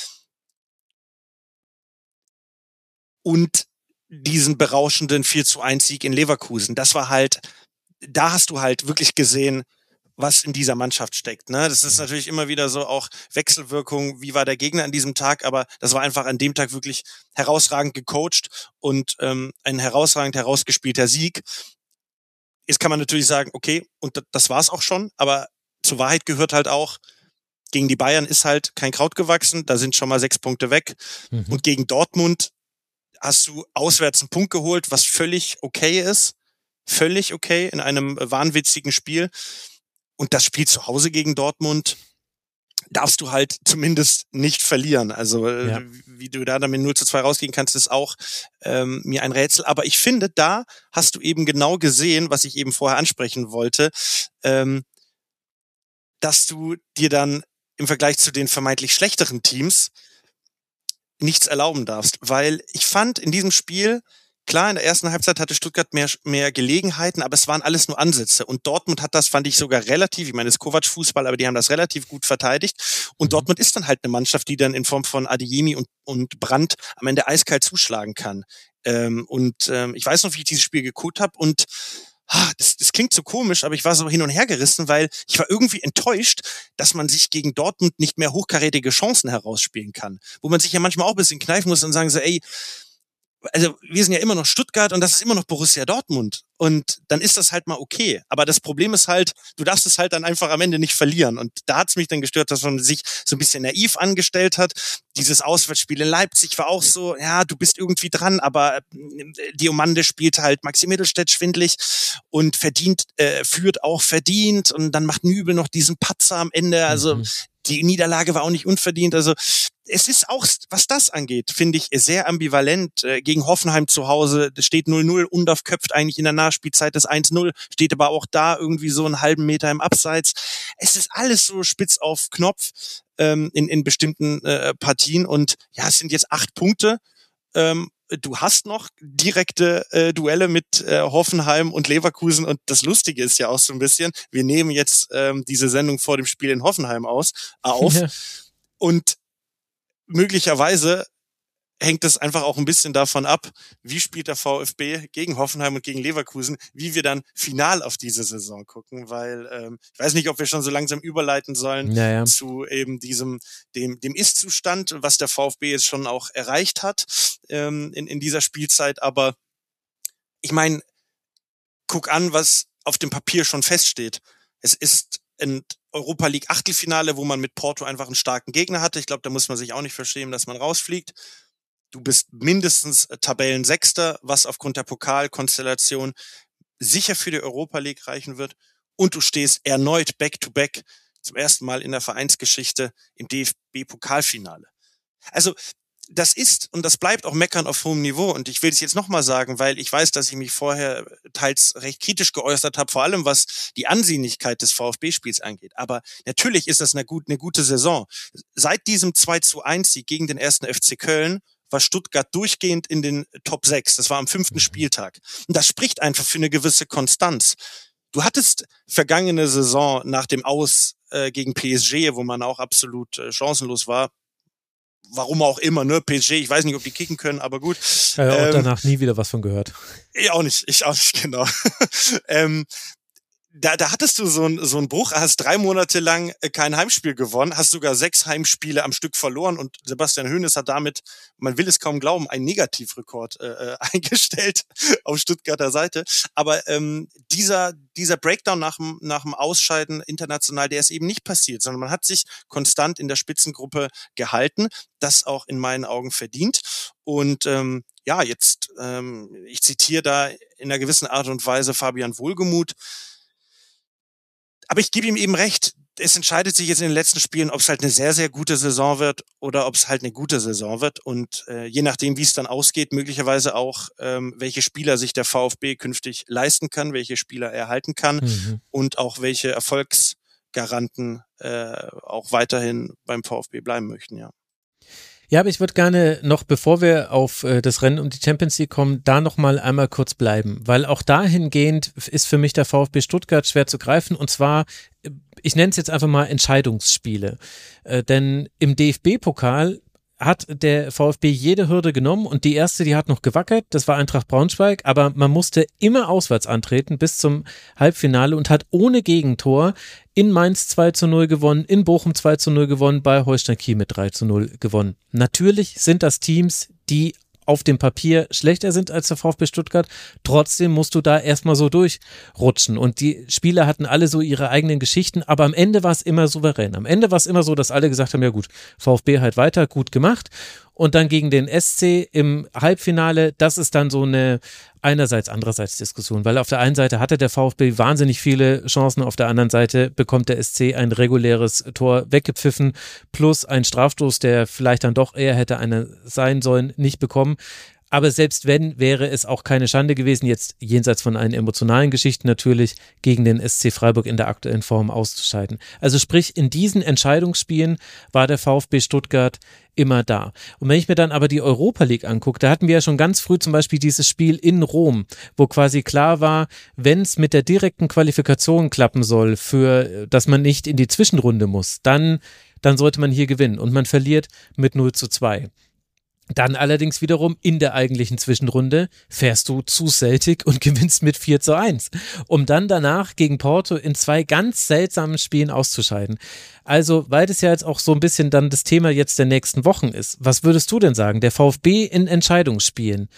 Und diesen berauschenden 4-1 Sieg in Leverkusen. Das war halt, da hast du halt wirklich gesehen, was in dieser Mannschaft steckt. Ne? Das ist natürlich immer wieder so auch Wechselwirkung, wie war der Gegner an diesem Tag, aber das war einfach an dem Tag wirklich herausragend gecoacht und ein herausragend herausgespielter Sieg. Jetzt kann man natürlich sagen, okay, und das war's auch schon, aber zur Wahrheit gehört halt auch, gegen die Bayern ist halt kein Kraut gewachsen, da sind schon mal 6 Punkte weg. Und gegen Dortmund hast du auswärts einen Punkt geholt, was völlig okay ist. Völlig okay in einem wahnwitzigen Spiel. Und das Spiel zu Hause gegen Dortmund darfst du halt zumindest nicht verlieren. Also wie du da damit 0-2 rausgehen kannst, ist auch mir ein Rätsel. Aber ich finde, da hast du eben genau gesehen, was ich eben vorher ansprechen wollte, dass du dir dann im Vergleich zu den vermeintlich schlechteren Teams nichts erlauben darfst. Weil ich fand in diesem Spiel, klar, in der ersten Halbzeit hatte Stuttgart mehr Gelegenheiten, aber es waren alles nur Ansätze. Und Dortmund hat das, fand ich, sogar relativ, ich meine, es ist Kovac-Fußball, aber die haben das relativ gut verteidigt. Und Dortmund ist dann halt eine Mannschaft, die dann in Form von Adeyemi und Brandt am Ende eiskalt zuschlagen kann. Ich weiß noch, wie ich dieses Spiel geguckt habe und das klingt so komisch, aber ich war so hin und her gerissen, weil ich war irgendwie enttäuscht, dass man sich gegen Dortmund nicht mehr hochkarätige Chancen herausspielen kann. Wo man sich ja manchmal auch ein bisschen kneifen muss und sagen so, ey, also wir sind ja immer noch Stuttgart und das ist immer noch Borussia Dortmund. Und dann ist das halt mal okay. Aber das Problem ist halt, du darfst es halt dann einfach am Ende nicht verlieren. Und da hat es mich dann gestört, dass man sich so ein bisschen naiv angestellt hat. Dieses Auswärtsspiel in Leipzig war auch so, ja, du bist irgendwie dran, aber Diomande spielt halt Maxi Mittelstädt schwindlig und führt auch verdient. Und dann macht Nübel noch diesen Patzer am Ende. Also die Niederlage war auch nicht unverdient. Also es ist auch, was das angeht, finde ich sehr ambivalent. Gegen Hoffenheim zu Hause, das steht 0-0, Undorf köpft eigentlich in der Nachspielzeit das 1-0, steht aber auch da irgendwie so einen halben Meter im Abseits. Es ist alles so spitz auf Knopf in bestimmten Partien und ja, es sind jetzt 8 Punkte. Du hast noch direkte Duelle mit Hoffenheim und Leverkusen und das Lustige ist ja auch so ein bisschen, wir nehmen jetzt diese Sendung vor dem Spiel in Hoffenheim auf und möglicherweise hängt es einfach auch ein bisschen davon ab, wie spielt der VfB gegen Hoffenheim und gegen Leverkusen, wie wir dann final auf diese Saison gucken, weil ich weiß nicht, ob wir schon so langsam überleiten sollen zu eben dem Ist-Zustand, was der VfB jetzt schon auch erreicht hat in dieser Spielzeit, aber ich meine, guck an, was auf dem Papier schon feststeht. Es ist ein Europa League Achtelfinale, wo man mit Porto einfach einen starken Gegner hatte. Ich glaube, da muss man sich auch nicht verschämen, dass man rausfliegt. Du bist mindestens Tabellensechster, was aufgrund der Pokalkonstellation sicher für die Europa League reichen wird und du stehst erneut back-to-back zum ersten Mal in der Vereinsgeschichte im DFB-Pokalfinale. Also das ist und das bleibt auch Meckern auf hohem Niveau und ich will es jetzt nochmal sagen, weil ich weiß, dass ich mich vorher teils recht kritisch geäußert habe, vor allem was die Ansehnlichkeit des VfB-Spiels angeht. Aber natürlich ist das eine gute Saison. Seit diesem 2:1-Sieg gegen den 1. FC Köln war Stuttgart durchgehend in den Top 6. Das war am 5. Spieltag. Und das spricht einfach für eine gewisse Konstanz. Du hattest vergangene Saison nach dem Aus gegen PSG, wo man auch absolut chancenlos war, warum auch immer, ne, PSG, ich weiß nicht, ob die kicken können, aber gut. Und danach nie wieder was von gehört. Ich auch nicht, genau. Da hattest du so einen Bruch, hast 3 Monate lang kein Heimspiel gewonnen, hast sogar 6 Heimspiele am Stück verloren und Sebastian Hoeneß hat damit, man will es kaum glauben, einen Negativrekord eingestellt auf Stuttgarter Seite. Aber dieser Breakdown nach dem Ausscheiden international, der ist eben nicht passiert, sondern man hat sich konstant in der Spitzengruppe gehalten, das auch in meinen Augen verdient. Und jetzt, ich zitiere da in einer gewissen Art und Weise Fabian Wohlgemuth, aber ich gebe ihm eben recht, es entscheidet sich jetzt in den letzten Spielen, ob es halt eine sehr, sehr gute Saison wird oder ob es halt eine gute Saison wird. Und je nachdem, wie es dann ausgeht, möglicherweise auch, welche Spieler sich der VfB künftig leisten kann, welche Spieler er halten kann und auch welche Erfolgsgaranten auch weiterhin beim VfB bleiben möchten, ja. Ja, aber ich würde gerne noch, bevor wir auf das Rennen um die Champions League kommen, da noch mal einmal kurz bleiben, weil auch dahingehend ist für mich der VfB Stuttgart schwer zu greifen und zwar, ich nenne es jetzt einfach mal Entscheidungsspiele, denn im DFB-Pokal hat der VfB jede Hürde genommen und die erste, die hat noch gewackelt, das war Eintracht Braunschweig, aber man musste immer auswärts antreten bis zum Halbfinale und hat ohne Gegentor in Mainz 2:0 gewonnen, in Bochum 2:0 gewonnen, bei Holstein Kiel mit 3:0 gewonnen. Natürlich sind das Teams, die auf dem Papier schlechter sind als der VfB Stuttgart, trotzdem musst du da erstmal so durchrutschen und die Spieler hatten alle so ihre eigenen Geschichten, aber am Ende war es immer souverän. Am Ende war es immer so, dass alle gesagt haben, ja gut, VfB halt weiter, gut gemacht und dann gegen den SC im Halbfinale, das ist dann so eine einerseits, Diskussion, weil auf der einen Seite hatte der VfB wahnsinnig viele Chancen, auf der anderen Seite bekommt der SC ein reguläres Tor weggepfiffen, plus ein Strafstoß, der vielleicht dann doch eher hätte einer sein sollen, nicht bekommen. Aber selbst wenn, wäre es auch keine Schande gewesen, jetzt jenseits von allen emotionalen Geschichten natürlich, gegen den SC Freiburg in der aktuellen Form auszuscheiden. Also sprich, in diesen Entscheidungsspielen war der VfB Stuttgart immer da. Und wenn ich mir dann aber die Europa League angucke, da hatten wir ja schon ganz früh zum Beispiel dieses Spiel in Rom, wo quasi klar war, wenn es mit der direkten Qualifikation klappen soll, für, dass man nicht in die Zwischenrunde muss, dann sollte man hier gewinnen und man verliert mit 0:2. Dann allerdings wiederum in der eigentlichen Zwischenrunde fährst du zu Celtic und gewinnst mit 4:1, um dann danach gegen Porto in 2 ganz seltsamen Spielen auszuscheiden. Also, weil das ja jetzt auch so ein bisschen dann das Thema jetzt der nächsten Wochen ist, was würdest du denn sagen, der VfB in Entscheidungsspielen,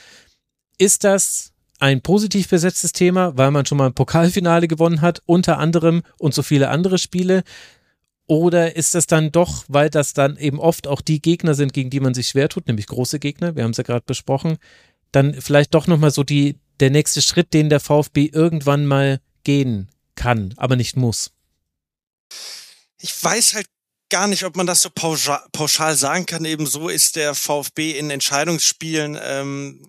ist das ein positiv besetztes Thema, weil man schon mal ein Pokalfinale gewonnen hat, unter anderem und so viele andere Spiele? Oder ist das dann doch, weil das dann eben oft auch die Gegner sind, gegen die man sich schwer tut, nämlich große Gegner, wir haben es ja gerade besprochen, dann vielleicht doch nochmal so der nächste Schritt, den der VfB irgendwann mal gehen kann, aber nicht muss? Ich weiß halt gar nicht, ob man das so pauschal sagen kann. Eben so ist der VfB in Entscheidungsspielen.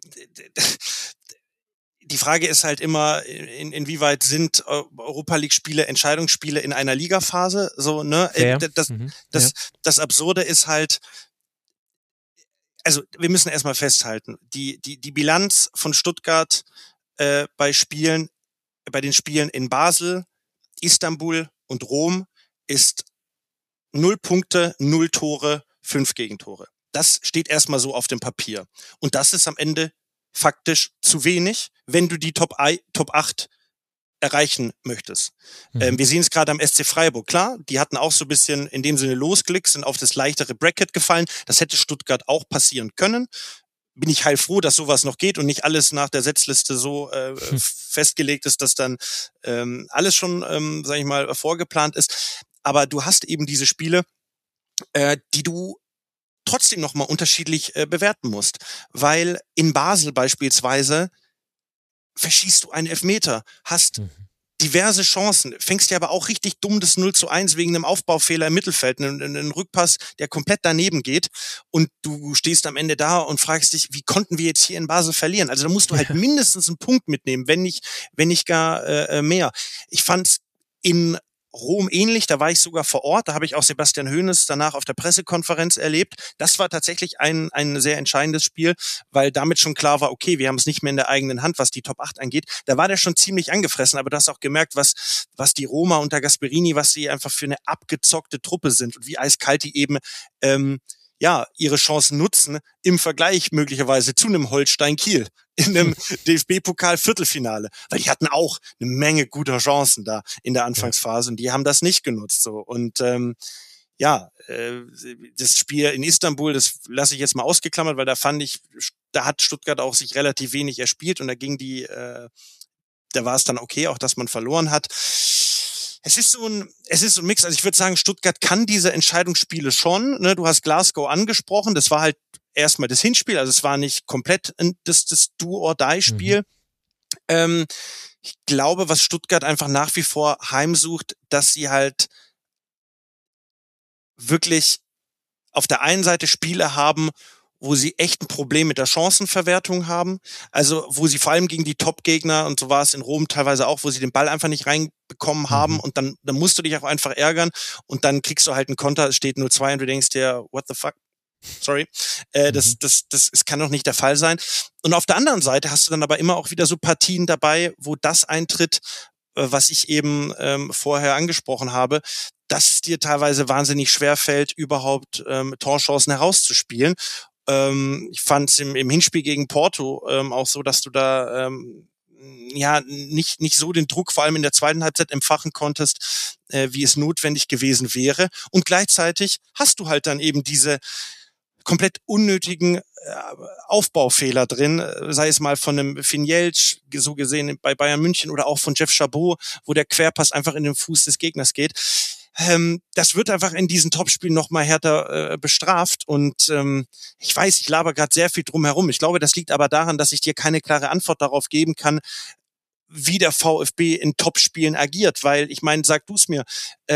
Die Frage ist halt immer, inwieweit sind Europa-League-Spiele Entscheidungsspiele in einer Ligaphase? So, ne? Das Absurde ist halt, also wir müssen erstmal festhalten, die Bilanz von Stuttgart bei den Spielen in Basel, Istanbul und Rom ist 0 Punkte, 0 Tore, 5 Gegentore. Das steht erstmal so auf dem Papier. Und das ist am Ende faktisch zu wenig, wenn du die Top 8 erreichen möchtest. Wir sehen es gerade am SC Freiburg. Klar, die hatten auch so ein bisschen in dem Sinne Losglück, sind auf das leichtere Bracket gefallen. Das hätte Stuttgart auch passieren können. Bin ich heilfroh, dass sowas noch geht und nicht alles nach der Setzliste so festgelegt ist, dass dann alles schon, sag ich mal, vorgeplant ist. Aber du hast eben diese Spiele, die du trotzdem nochmal unterschiedlich bewerten musst. Weil in Basel beispielsweise verschießt du einen Elfmeter, hast diverse Chancen, fängst dir aber auch richtig dumm das 0:1 wegen einem Aufbaufehler im Mittelfeld, einen Rückpass, der komplett daneben geht und du stehst am Ende da und fragst dich, wie konnten wir jetzt hier in Basel verlieren? Also da musst du halt mindestens einen Punkt mitnehmen, wenn nicht gar mehr. Ich fand's in Rom ähnlich, da war ich sogar vor Ort, da habe ich auch Sebastian Hoeneß danach auf der Pressekonferenz erlebt. Das war tatsächlich ein sehr entscheidendes Spiel, weil damit schon klar war, okay, wir haben es nicht mehr in der eigenen Hand, was die Top 8 angeht. Da war der schon ziemlich angefressen, aber du hast auch gemerkt, was die Roma unter Gasperini, was sie einfach für eine abgezockte Truppe sind und wie eiskalt die eben ihre Chancen nutzen im Vergleich möglicherweise zu einem Holstein Kiel in einem DFB-Pokal-Viertelfinale, weil die hatten auch eine Menge guter Chancen da in der Anfangsphase und die haben das nicht genutzt. So. Und das Spiel in Istanbul, das lasse ich jetzt mal ausgeklammert, weil da hat Stuttgart auch sich relativ wenig erspielt und da war es dann okay, auch dass man verloren hat. Es ist so ein Mix. Also ich würde sagen, Stuttgart kann diese Entscheidungsspiele schon. Ne? Du hast Glasgow angesprochen. Das war halt erstmal das Hinspiel. Also es war nicht komplett das Do-or-Die-Spiel. Ich glaube, was Stuttgart einfach nach wie vor heimsucht, dass sie halt wirklich auf der einen Seite Spiele haben, wo sie echt ein Problem mit der Chancenverwertung haben. Also wo sie vor allem gegen die Top-Gegner, und so war es in Rom teilweise auch, wo sie den Ball einfach nicht reinbekommen haben und dann musst du dich auch einfach ärgern und dann kriegst du halt einen Konter, es steht 0:2 und du denkst dir, what the fuck? Sorry. Das kann doch nicht der Fall sein. Und auf der anderen Seite hast du dann aber immer auch wieder so Partien dabei, wo das eintritt, was ich eben vorher angesprochen habe, dass es dir teilweise wahnsinnig schwerfällt, überhaupt Torchancen herauszuspielen. Ich fand es im Hinspiel gegen Porto auch so, dass du da nicht so den Druck vor allem in der zweiten Halbzeit empfachen konntest, wie es notwendig gewesen wäre. Und gleichzeitig hast du halt dann eben diese komplett unnötigen Aufbaufehler drin, sei es mal von einem Finjelc, so gesehen bei Bayern München, oder auch von Jeff Chabot, wo der Querpass einfach in den Fuß des Gegners geht. Das wird einfach in diesen Topspielen noch mal härter bestraft und ich weiß, ich laber gerade sehr viel drum herum. Ich glaube, das liegt aber daran, dass ich dir keine klare Antwort darauf geben kann, wie der VfB in Topspielen agiert, weil ich meine, sag du es mir,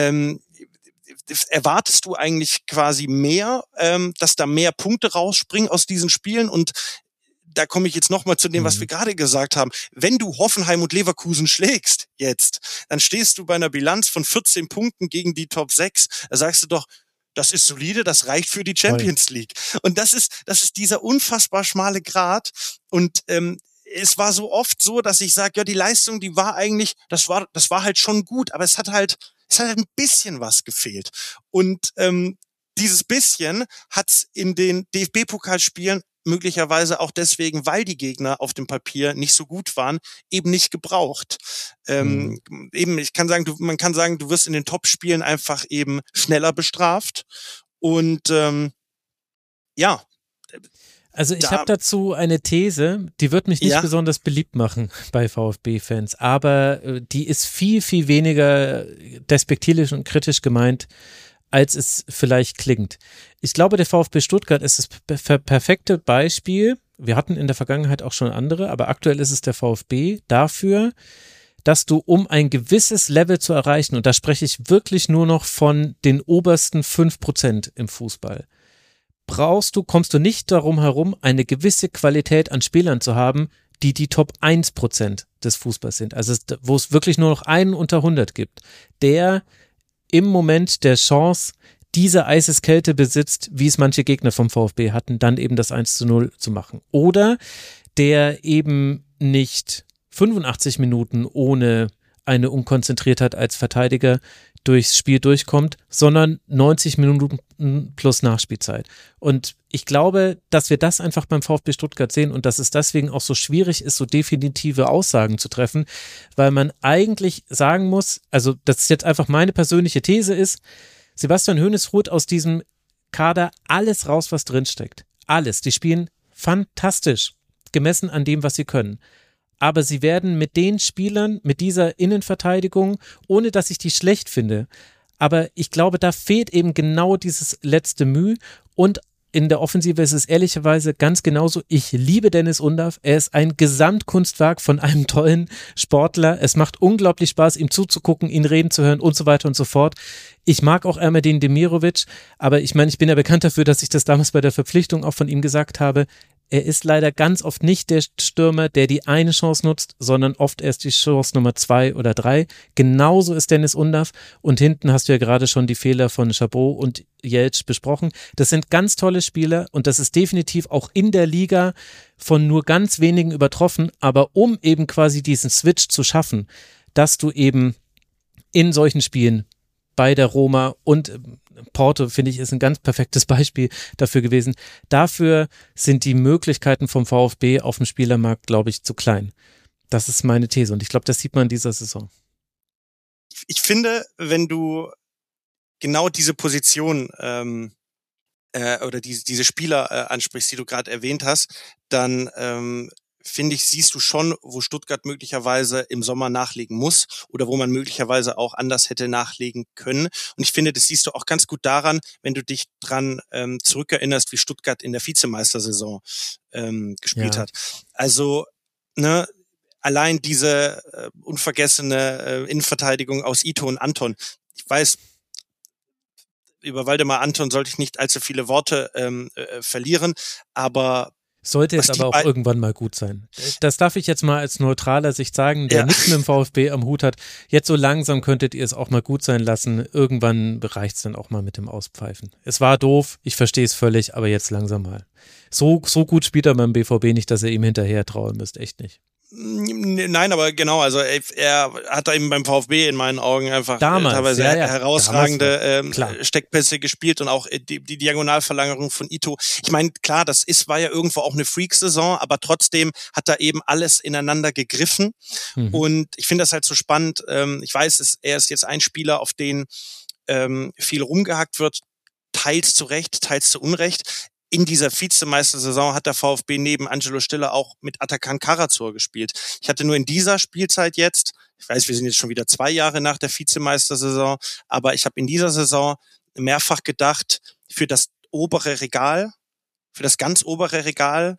erwartest du eigentlich quasi mehr, dass da mehr Punkte rausspringen aus diesen Spielen? Und da komme ich jetzt nochmal zu dem, was wir gerade gesagt haben. Wenn du Hoffenheim und Leverkusen schlägst jetzt, dann stehst du bei einer Bilanz von 14 Punkten gegen die Top 6. Da sagst du doch, das ist solide, das reicht für die Champions League. Und das ist dieser unfassbar schmale Grat. Und es war so oft so, dass ich sage, ja, die Leistung, die war eigentlich, das war halt schon gut, aber es hat halt ein bisschen was gefehlt. Und dieses bisschen hat's in den DFB-Pokalspielen möglicherweise auch deswegen, weil die Gegner auf dem Papier nicht so gut waren, eben nicht gebraucht. Eben, man kann sagen, du wirst in den Top-Spielen einfach eben schneller bestraft. Und Also ich habe dazu eine These, die wird mich nicht besonders beliebt machen bei VfB-Fans, aber die ist viel, viel weniger despektierlich und kritisch gemeint, als es vielleicht klingt. Ich glaube, der VfB Stuttgart ist das perfekte Beispiel. Wir hatten in der Vergangenheit auch schon andere, aber aktuell ist es der VfB dafür, dass du, um ein gewisses Level zu erreichen, und da spreche ich wirklich nur noch von den obersten 5% im Fußball, kommst du nicht darum herum, eine gewisse Qualität an Spielern zu haben, die Top 1% des Fußballs sind. Also wo es wirklich nur noch einen unter 100 gibt, der im Moment der Chance diese Eiseskälte besitzt, wie es manche Gegner vom VfB hatten, dann eben das 1:0 zu machen. Oder der eben nicht 85 Minuten ohne eine Unkonzentriertheit als Verteidiger durchs Spiel durchkommt, sondern 90 Minuten plus Nachspielzeit. Und ich glaube, dass wir das einfach beim VfB Stuttgart sehen und dass es deswegen auch so schwierig ist, so definitive Aussagen zu treffen, weil man eigentlich sagen muss, also das ist jetzt einfach meine persönliche These ist, Sebastian Hoeneß holt aus diesem Kader alles raus, was drinsteckt. Alles. Die spielen fantastisch, gemessen an dem, was sie können. Aber sie werden mit den Spielern, mit dieser Innenverteidigung, ohne dass ich die schlecht finde, aber ich glaube, da fehlt eben genau dieses letzte Mühe und in der Offensive ist es ehrlicherweise ganz genauso. Ich liebe Dennis Undav. Er ist ein Gesamtkunstwerk von einem tollen Sportler. Es macht unglaublich Spaß, ihm zuzugucken, ihn reden zu hören und so weiter und so fort. Ich mag auch Ermedin Demirovic, aber ich meine, ich bin ja bekannt dafür, dass ich das damals bei der Verpflichtung auch von ihm gesagt habe. Er ist leider ganz oft nicht der Stürmer, der die eine Chance nutzt, sondern oft erst die Chance Nummer 2 oder 3. Genauso ist Dennis Undav. Und hinten hast du ja gerade schon die Fehler von Chabot und Jeltsch besprochen. Das sind ganz tolle Spieler und das ist definitiv auch in der Liga von nur ganz wenigen übertroffen. Aber um eben quasi diesen Switch zu schaffen, dass du eben in solchen Spielen bei der Roma und Porto, finde ich, ist ein ganz perfektes Beispiel dafür gewesen. Dafür sind die Möglichkeiten vom VfB auf dem Spielermarkt, glaube ich, zu klein. Das ist meine These und ich glaube, das sieht man in dieser Saison. Ich finde, wenn du genau diese Position oder diese Spieler ansprichst, die du gerade erwähnt hast, dann finde ich, siehst du schon, wo Stuttgart möglicherweise im Sommer nachlegen muss oder wo man möglicherweise auch anders hätte nachlegen können. Und ich finde, das siehst du auch ganz gut daran, wenn du dich dran zurückerinnerst, wie Stuttgart in der Vizemeistersaison gespielt hat. Also, ne, allein diese unvergessene Innenverteidigung aus Ito und Anton. Ich weiß, über Waldemar Anton sollte ich nicht allzu viele Worte verlieren, aber sollte es aber auch irgendwann mal gut sein. Das darf ich jetzt mal als neutraler Sicht sagen, der nichts mit dem VfB am Hut hat. Jetzt so langsam könntet ihr es auch mal gut sein lassen. Irgendwann reicht es dann auch mal mit dem Auspfeifen. Es war doof, ich verstehe es völlig, aber jetzt langsam mal. So gut spielt er beim BVB nicht, dass ihr ihm hinterher trauen müsst. Echt nicht. Nein, aber genau, also er hat da eben beim VfB in meinen Augen einfach teilweise herausragende Steckpässe gespielt und auch die Diagonalverlagerung von Ito. Ich meine, klar, war ja irgendwo auch eine Freak-Saison, aber trotzdem hat da eben alles ineinander gegriffen. Und ich finde das halt so spannend. Ich weiß, er ist jetzt ein Spieler, auf den viel rumgehackt wird, teils zu Recht, teils zu Unrecht. In dieser Vizemeistersaison hat der VfB neben Angelo Stiller auch mit Atakan Karazor gespielt. Ich hatte nur in dieser Spielzeit jetzt, ich weiß, wir sind jetzt schon wieder 2 Jahre nach der Vizemeistersaison, aber ich habe in dieser Saison mehrfach gedacht, für das ganz obere Regal,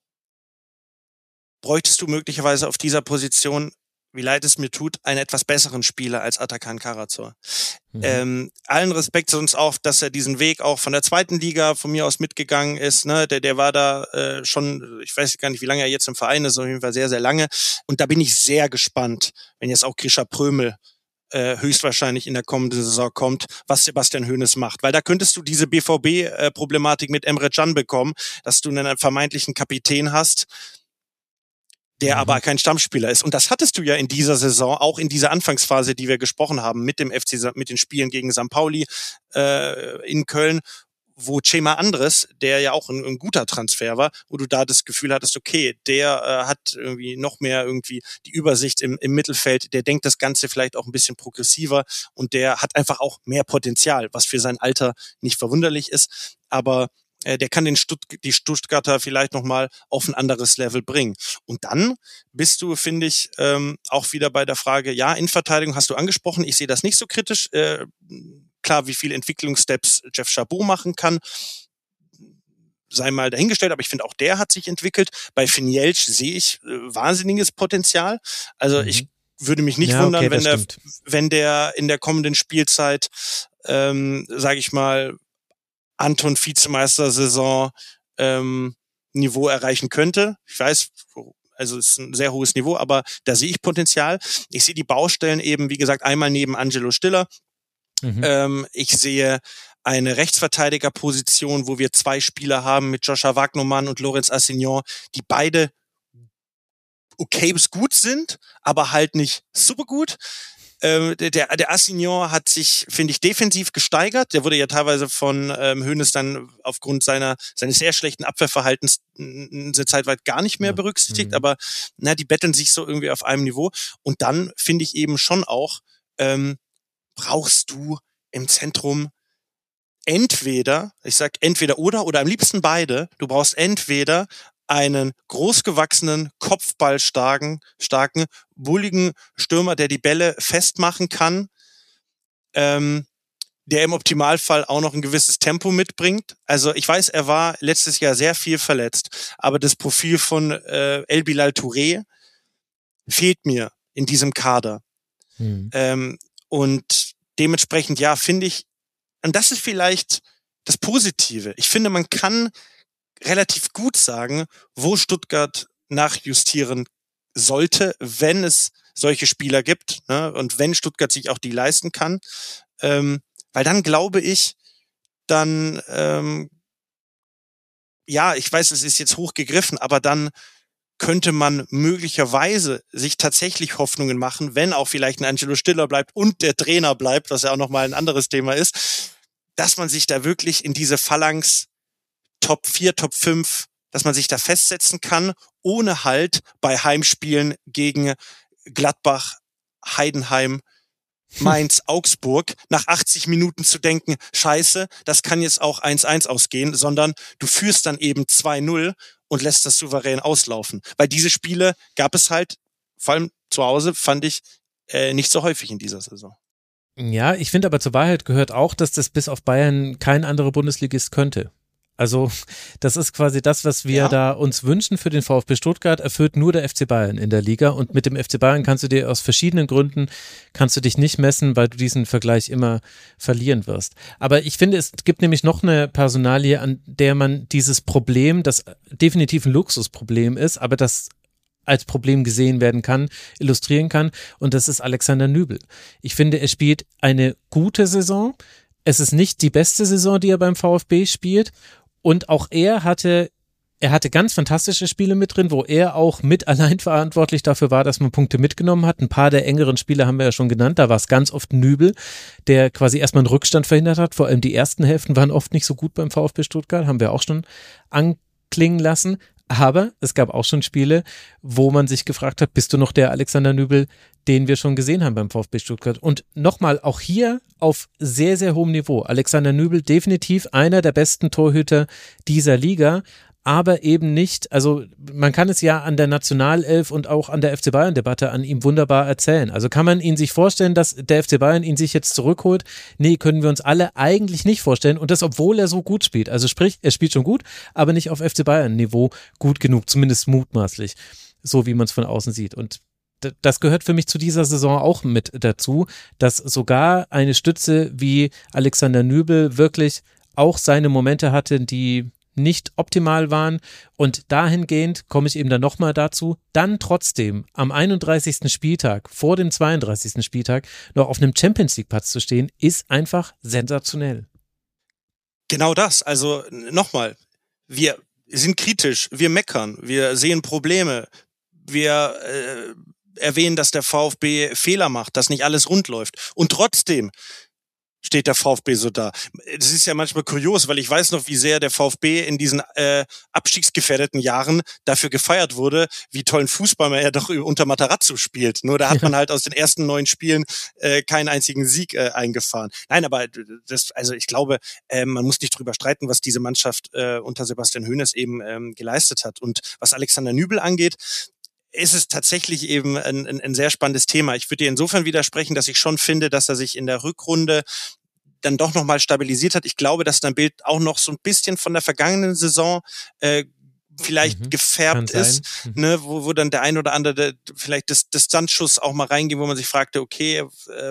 bräuchtest du möglicherweise auf dieser Position, wie leid es mir tut, einen etwas besseren Spieler als Atakan Karazor. Allen Respekt sonst auch, dass er diesen Weg auch von der 2. Liga von mir aus mitgegangen ist. Ne? Der war da schon, ich weiß gar nicht, wie lange er jetzt im Verein ist, auf jeden Fall sehr, sehr lange. Und da bin ich sehr gespannt, wenn jetzt auch Grisha Prömel höchstwahrscheinlich in der kommenden Saison kommt, was Sebastian Hoeneß macht. Weil da könntest du diese BVB-Problematik mit Emre Can bekommen, dass du einen vermeintlichen Kapitän hast, der aber kein Stammspieler ist. Und das hattest du ja in dieser Saison, auch in dieser Anfangsphase, die wir gesprochen haben, mit dem FC, mit den Spielen gegen St. Pauli in Köln, wo Cema Andres, der ja auch ein guter Transfer war, wo du da das Gefühl hattest, okay, der hat irgendwie noch mehr irgendwie die Übersicht im Mittelfeld, der denkt das Ganze vielleicht auch ein bisschen progressiver und der hat einfach auch mehr Potenzial, was für sein Alter nicht verwunderlich ist, aber der kann die Stuttgarter vielleicht nochmal auf ein anderes Level bringen. Und dann bist du, finde ich, auch wieder bei der Frage, ja, Innenverteidigung hast du angesprochen, ich sehe das nicht so kritisch. Klar, wie viele Entwicklungssteps Jeff Chabot machen kann, sei mal dahingestellt, aber ich finde auch der hat sich entwickelt. Bei Finn Jeltsch sehe ich wahnsinniges Potenzial. Also ich würde mich nicht wundern, wenn der in der kommenden Spielzeit, sage ich mal, Anton Vizemeister-Saison Niveau erreichen könnte. Ich weiß, also es ist ein sehr hohes Niveau, aber da sehe ich Potenzial. Ich sehe die Baustellen eben, wie gesagt, einmal neben Angelo Stiller. Ich sehe eine Rechtsverteidigerposition, wo wir 2 Spieler haben mit Joshua Wagnermann und Lorenz Assignon, die beide okay bis gut sind, aber halt nicht super gut. Der Assignon hat sich, finde ich, defensiv gesteigert. Der wurde ja teilweise von Hoeneß dann aufgrund seines sehr schlechten Abwehrverhaltens eine Zeit weit gar nicht mehr berücksichtigt. Aber die betteln sich so irgendwie auf einem Niveau. Und dann finde ich eben schon auch, brauchst du im Zentrum entweder oder am liebsten beide. Du brauchst entweder einen großgewachsenen, kopfballstarken, bulligen Stürmer, der die Bälle festmachen kann, der im Optimalfall auch noch ein gewisses Tempo mitbringt. Also ich weiß, er war letztes Jahr sehr viel verletzt, aber das Profil von El Bilal Touré fehlt mir in diesem Kader. Und dementsprechend, ja, finde ich, und das ist vielleicht das Positive. Ich finde, man kann relativ gut sagen, wo Stuttgart nachjustieren sollte, wenn es solche Spieler gibt, ne? Und wenn Stuttgart sich auch die leisten kann. Weil dann glaube ich, dann, ja, ich weiß, es ist jetzt hochgegriffen, aber dann könnte man möglicherweise sich tatsächlich Hoffnungen machen, wenn auch vielleicht ein Angelo Stiller bleibt und der Trainer bleibt, was ja auch nochmal ein anderes Thema ist, dass man sich da wirklich in diese Phalanx Top 4, Top 5, dass man sich da festsetzen kann, ohne halt bei Heimspielen gegen Gladbach, Heidenheim, Mainz, Augsburg nach 80 Minuten zu denken, scheiße, das kann jetzt auch 1-1 ausgehen, sondern du führst dann eben 2-0 und lässt das souverän auslaufen. Weil diese Spiele gab es halt, vor allem zu Hause, fand ich, nicht so häufig in dieser Saison. Ja, ich finde aber zur Wahrheit gehört auch, dass das bis auf Bayern kein anderer Bundesligist könnte. Also das ist quasi das, was wir da uns wünschen für den VfB Stuttgart, erfüllt nur der FC Bayern in der Liga, und mit dem FC Bayern kannst du dir aus verschiedenen Gründen, kannst du dich nicht messen, weil du diesen Vergleich immer verlieren wirst. Aber ich finde, es gibt nämlich noch eine Personalie, an der man dieses Problem, das definitiv ein Luxusproblem ist, aber das als Problem gesehen werden kann, illustrieren kann, und das ist Alexander Nübel. Ich finde, er spielt eine gute Saison. Es ist nicht die beste Saison, die er beim VfB spielt. Und auch er hatte ganz fantastische Spiele mit drin, wo er auch mit allein verantwortlich dafür war, dass man Punkte mitgenommen hat. Ein paar der engeren Spiele haben wir ja schon genannt. Da war es ganz oft Nübel, der quasi erstmal einen Rückstand verhindert hat. Vor allem die ersten Hälften waren oft nicht so gut beim VfB Stuttgart, haben wir auch schon anklingen lassen. Aber es gab auch schon Spiele, wo man sich gefragt hat, bist du noch der Alexander Nübel, den wir schon gesehen haben beim VfB Stuttgart? Und nochmal, auch hier auf sehr, sehr hohem Niveau. Alexander Nübel definitiv einer der besten Torhüter dieser Liga, aber eben nicht, also man kann es ja an der Nationalelf und auch an der FC Bayern-Debatte an ihm wunderbar erzählen. Also kann man ihn sich vorstellen, dass der FC Bayern ihn sich jetzt zurückholt? Nee, können wir uns alle eigentlich nicht vorstellen, und das, obwohl er so gut spielt. Also sprich, er spielt schon gut, aber nicht auf FC Bayern-Niveau gut genug, zumindest mutmaßlich, so wie man es von außen sieht. Und das gehört für mich zu dieser Saison auch mit dazu, dass sogar eine Stütze wie Alexander Nübel wirklich auch seine Momente hatte, die nicht optimal waren, und dahingehend komme ich eben dann nochmal dazu, dann trotzdem am 31. Spieltag, vor dem 32. Spieltag, noch auf einem Champions-League-Platz zu stehen, ist einfach sensationell. Genau das, also nochmal, wir sind kritisch, wir meckern, wir sehen Probleme, wir erwähnen, dass der VfB Fehler macht, dass nicht alles rund läuft, und trotzdem steht der VfB so da. Das ist ja manchmal kurios, weil ich weiß noch, wie sehr der VfB in diesen abstiegsgefährdeten Jahren dafür gefeiert wurde, wie tollen Fußball man ja doch unter Matarazzo spielt. Nur da hat man halt aus den ersten 9 Spielen keinen einzigen Sieg eingefahren. Nein, aber also ich glaube, man muss nicht drüber streiten, was diese Mannschaft unter Sebastian Hoeneß eben geleistet hat. Und was Alexander Nübel angeht, ist es tatsächlich eben ein sehr spannendes Thema. Ich würde dir insofern widersprechen, dass ich schon finde, dass er sich in der Rückrunde dann doch nochmal stabilisiert hat. Ich glaube, dass dein Bild auch noch so ein bisschen von der vergangenen Saison vielleicht gefärbt ist, ne, wo dann der ein oder andere vielleicht das Distanzschuss auch mal reingeht, wo man sich fragte, okay,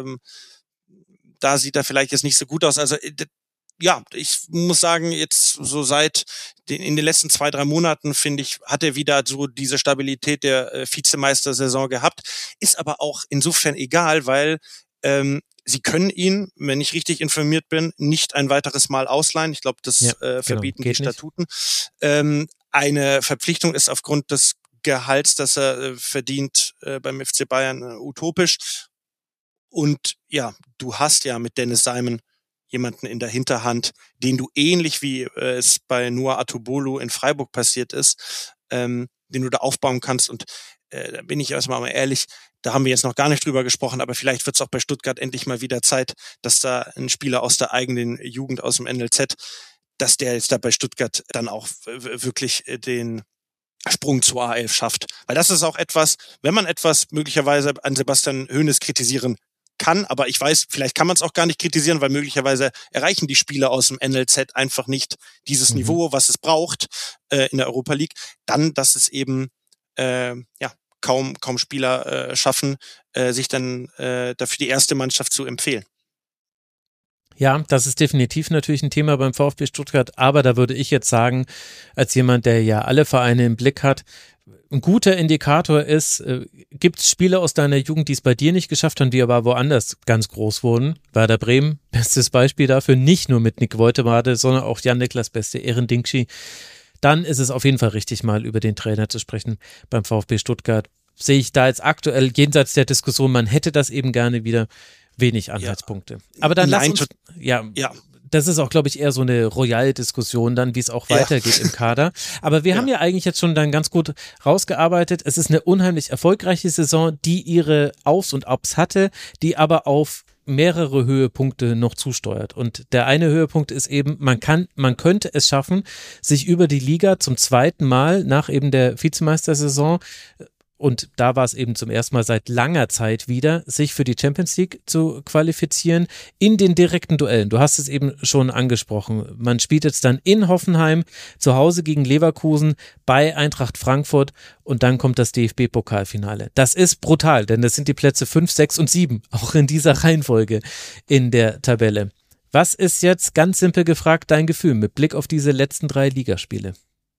da sieht er vielleicht jetzt nicht so gut aus. Also ja, ich muss sagen, jetzt so in den letzten 2-3 Monaten, finde ich, hat er wieder so diese Stabilität der Vizemeistersaison gehabt. Ist aber auch insofern egal, weil sie können ihn, wenn ich richtig informiert bin, nicht ein weiteres Mal ausleihen. Ich glaube, das verbieten die Statuten. Eine Verpflichtung ist aufgrund des Gehalts, das er verdient beim FC Bayern, utopisch. Und ja, du hast ja mit Dennis Simon jemanden in der Hinterhand, den du ähnlich wie es bei Noah Atubolo in Freiburg passiert ist, den du da aufbauen kannst. Und da bin ich erstmal mal ehrlich, da haben wir jetzt noch gar nicht drüber gesprochen, aber vielleicht wird es auch bei Stuttgart endlich mal wieder Zeit, dass da ein Spieler aus der eigenen Jugend, aus dem NLZ, dass der jetzt da bei Stuttgart dann auch wirklich den Sprung zur A11 schafft. Weil das ist auch etwas, wenn man etwas möglicherweise an Sebastian Hoeneß kritisieren kann, aber ich weiß, vielleicht kann man es auch gar nicht kritisieren, weil möglicherweise erreichen die Spieler aus dem NLZ einfach nicht dieses Niveau, was es braucht in der Europa League, dann, dass es eben kaum Spieler schaffen, sich dann dafür die erste Mannschaft zu empfehlen. Ja, das ist definitiv natürlich ein Thema beim VfB Stuttgart, aber da würde ich jetzt sagen, als jemand, der ja alle Vereine im Blick hat, ein guter Indikator ist, gibt es Spieler aus deiner Jugend, die es bei dir nicht geschafft haben, die aber woanders ganz groß wurden? Werder Bremen, bestes Beispiel dafür, nicht nur mit Nick Woltemade, sondern auch Jan-Niklas Beste, Eren Dinkci. Dann ist es auf jeden Fall richtig, mal über den Trainer zu sprechen beim VfB Stuttgart. Sehe ich da jetzt aktuell jenseits der Diskussion, man hätte das eben gerne wieder, wenig Anhaltspunkte. Aber dann lass uns, das ist auch, glaube ich, eher so eine Royal-Diskussion dann, wie es auch weitergeht im Kader. Aber wir haben ja eigentlich jetzt schon dann ganz gut rausgearbeitet. Es ist eine unheimlich erfolgreiche Saison, die ihre Aufs und Ups hatte, die aber auf mehrere Höhepunkte noch zusteuert. Und der eine Höhepunkt ist eben, man könnte es schaffen, sich über die Liga zum zweiten Mal nach eben der Vizemeistersaison, und da war es eben zum ersten Mal seit langer Zeit wieder, sich für die Champions League zu qualifizieren in den direkten Duellen. Du hast es eben schon angesprochen. Man spielt jetzt dann in Hoffenheim, zu Hause gegen Leverkusen, bei Eintracht Frankfurt und dann kommt das DFB-Pokalfinale. Das ist brutal, denn das sind die Plätze 5, 6 und 7, auch in dieser Reihenfolge in der Tabelle. Was ist jetzt, ganz simpel gefragt, dein Gefühl mit Blick auf diese letzten 3 Ligaspiele?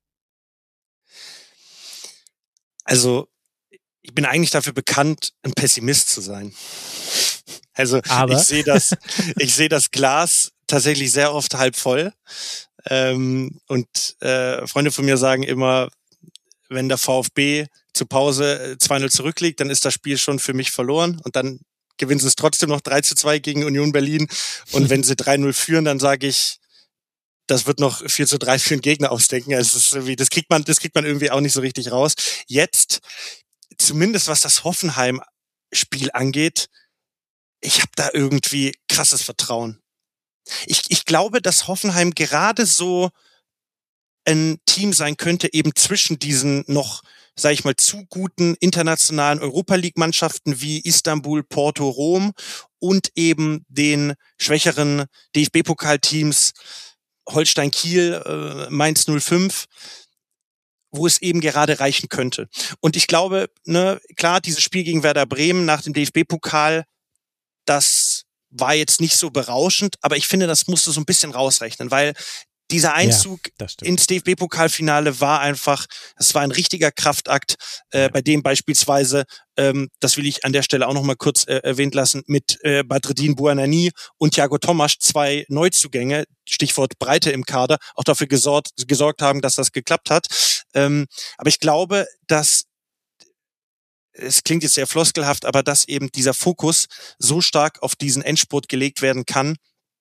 Also, ich bin eigentlich dafür bekannt, ein Pessimist zu sein. Also ich sehe das Glas tatsächlich sehr oft halb voll. Und Freunde von mir sagen immer, wenn der VfB zur Pause 2-0 zurückliegt, dann ist das Spiel schon für mich verloren. Und dann gewinnen sie es trotzdem noch 3-2 gegen Union Berlin. Und wenn sie 3-0 führen, dann sage ich, das wird noch 4-3 für den Gegner ausdenken. Also das kriegt man irgendwie auch nicht so richtig raus. Jetzt, zumindest was das Hoffenheim-Spiel angeht, ich habe da irgendwie krasses Vertrauen. Ich glaube, dass Hoffenheim gerade so ein Team sein könnte, eben zwischen diesen noch, sage ich mal, zu guten internationalen Europa-League-Mannschaften wie Istanbul, Porto, Rom und eben den schwächeren DFB-Pokalteams Holstein Kiel, Mainz 05, wo es eben gerade reichen könnte. Und ich glaube, klar, dieses Spiel gegen Werder Bremen nach dem DFB-Pokal, das war jetzt nicht so berauschend, aber ich finde, das musst du so ein bisschen rausrechnen, weil dieser Einzug ins DFB-Pokalfinale war einfach, das war ein richtiger Kraftakt, bei dem beispielsweise, das will ich an der Stelle auch noch mal kurz erwähnt lassen, mit Badreddin Bouanani und Thiago Tomasch 2 Neuzugänge, Stichwort Breite im Kader, auch dafür gesorgt haben, dass das geklappt hat. Aber ich glaube, dass es klingt jetzt sehr floskelhaft, aber dass eben dieser Fokus so stark auf diesen Endspurt gelegt werden kann,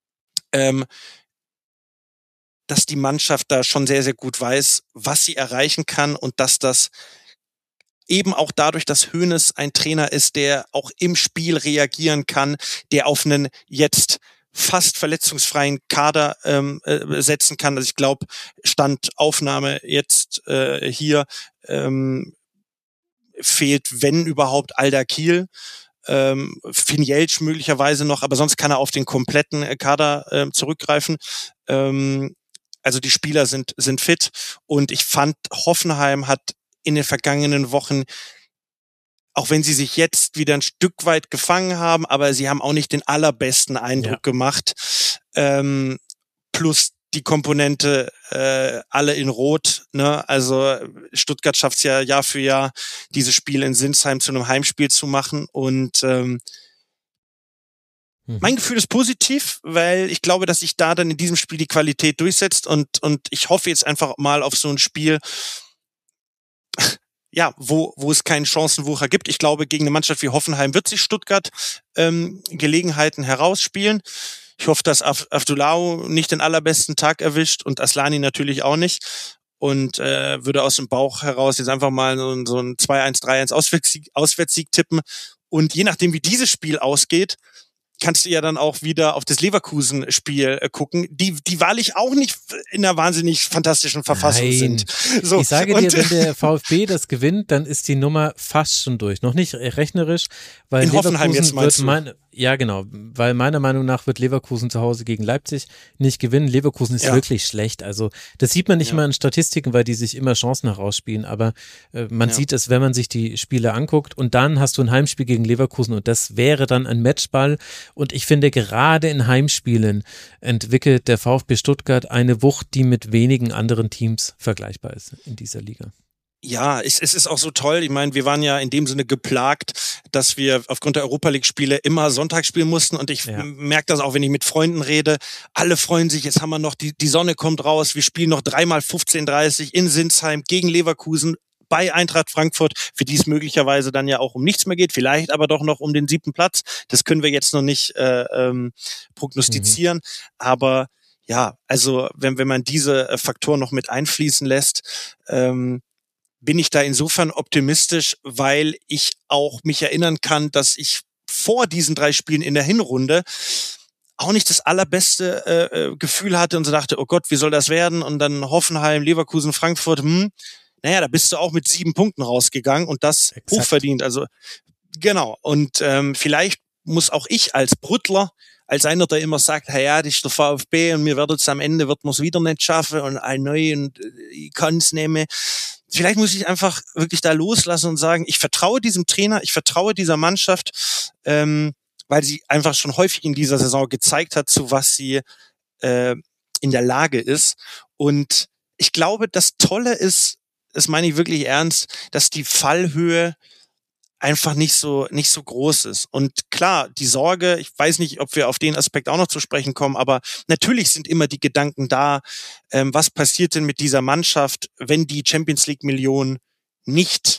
dass die Mannschaft da schon sehr, sehr gut weiß, was sie erreichen kann und dass das eben auch dadurch, dass Hoeneß ein Trainer ist, der auch im Spiel reagieren kann, der auf einen jetzt fast verletzungsfreien Kader setzen kann. Also ich glaube, Stand Aufnahme jetzt hier fehlt, wenn überhaupt, Alda Kiel. Finn Jeltsch möglicherweise noch, aber sonst kann er auf den kompletten Kader zurückgreifen. Also die Spieler sind fit und ich fand, Hoffenheim hat in den vergangenen Wochen, auch wenn sie sich jetzt wieder ein Stück weit gefangen haben, aber sie haben auch nicht den allerbesten Eindruck gemacht. Plus die Komponente alle in Rot, ne? Also Stuttgart schafft es ja Jahr für Jahr, dieses Spiel in Sinsheim zu einem Heimspiel zu machen und mein Gefühl ist positiv, weil ich glaube, dass sich da dann in diesem Spiel die Qualität durchsetzt und ich hoffe jetzt einfach mal auf so ein Spiel, ja, wo es keinen Chancenwucher gibt. Ich glaube, gegen eine Mannschaft wie Hoffenheim wird sich Stuttgart Gelegenheiten herausspielen. Ich hoffe, dass Avdulahu nicht den allerbesten Tag erwischt und Aslani natürlich auch nicht und würde aus dem Bauch heraus jetzt einfach mal so ein 2-1, 3-1 Auswärtssieg tippen und je nachdem, wie dieses Spiel ausgeht, kannst du ja dann auch wieder auf das Leverkusen-Spiel gucken, die wahrlich auch nicht in einer wahnsinnig fantastischen Verfassung sind. So, ich sage dir, wenn der VfB das gewinnt, dann ist die Nummer fast schon durch. Noch nicht rechnerisch, weil in Leverkusen Hoffenheim jetzt meinst du? Ja, genau, weil meiner Meinung nach wird Leverkusen zu Hause gegen Leipzig nicht gewinnen. Leverkusen ist wirklich schlecht, also das sieht man nicht immer in Statistiken, weil die sich immer Chancen herausspielen, aber man sieht es, wenn man sich die Spiele anguckt und dann hast du ein Heimspiel gegen Leverkusen und das wäre dann ein Matchball und ich finde, gerade in Heimspielen entwickelt der VfB Stuttgart eine Wucht, die mit wenigen anderen Teams vergleichbar ist in dieser Liga. Ja, es ist auch so toll. Ich meine, wir waren ja in dem Sinne geplagt, dass wir aufgrund der Europa-League-Spiele immer Sonntag spielen mussten. Und ich merke das auch, wenn ich mit Freunden rede. Alle freuen sich, jetzt haben wir noch, die Sonne kommt raus. Wir spielen noch 3-mal 15:30 in Sinsheim gegen Leverkusen bei Eintracht Frankfurt, für die es möglicherweise dann ja auch um nichts mehr geht. Vielleicht aber doch noch um den 7. Platz. Das können wir jetzt noch nicht prognostizieren. Aber ja, also wenn man diese Faktoren noch mit einfließen lässt, bin ich da insofern optimistisch, weil ich auch mich erinnern kann, dass ich vor diesen 3 Spielen in der Hinrunde auch nicht das allerbeste Gefühl hatte und so dachte, oh Gott, wie soll das werden? Und dann Hoffenheim, Leverkusen, Frankfurt, naja, da bist du auch mit 7 Punkten rausgegangen und das hochverdient. Also genau. Und vielleicht muss auch ich als Brüttler, als einer, der immer sagt, ja, das ist der VfB und mir wird es am Ende, wird man es wieder nicht schaffen und ein neu und ich kann es nehmen. Vielleicht muss ich einfach wirklich da loslassen und sagen, ich vertraue diesem Trainer, ich vertraue dieser Mannschaft, weil sie einfach schon häufig in dieser Saison gezeigt hat, zu was sie in der Lage ist. Und ich glaube, das Tolle ist, das meine ich wirklich ernst, dass die Fallhöhe einfach nicht so groß ist. Und klar, die Sorge, ich weiß nicht, ob wir auf den Aspekt auch noch zu sprechen kommen, aber natürlich sind immer die Gedanken da, was passiert denn mit dieser Mannschaft, wenn die Champions-League-Millionen nicht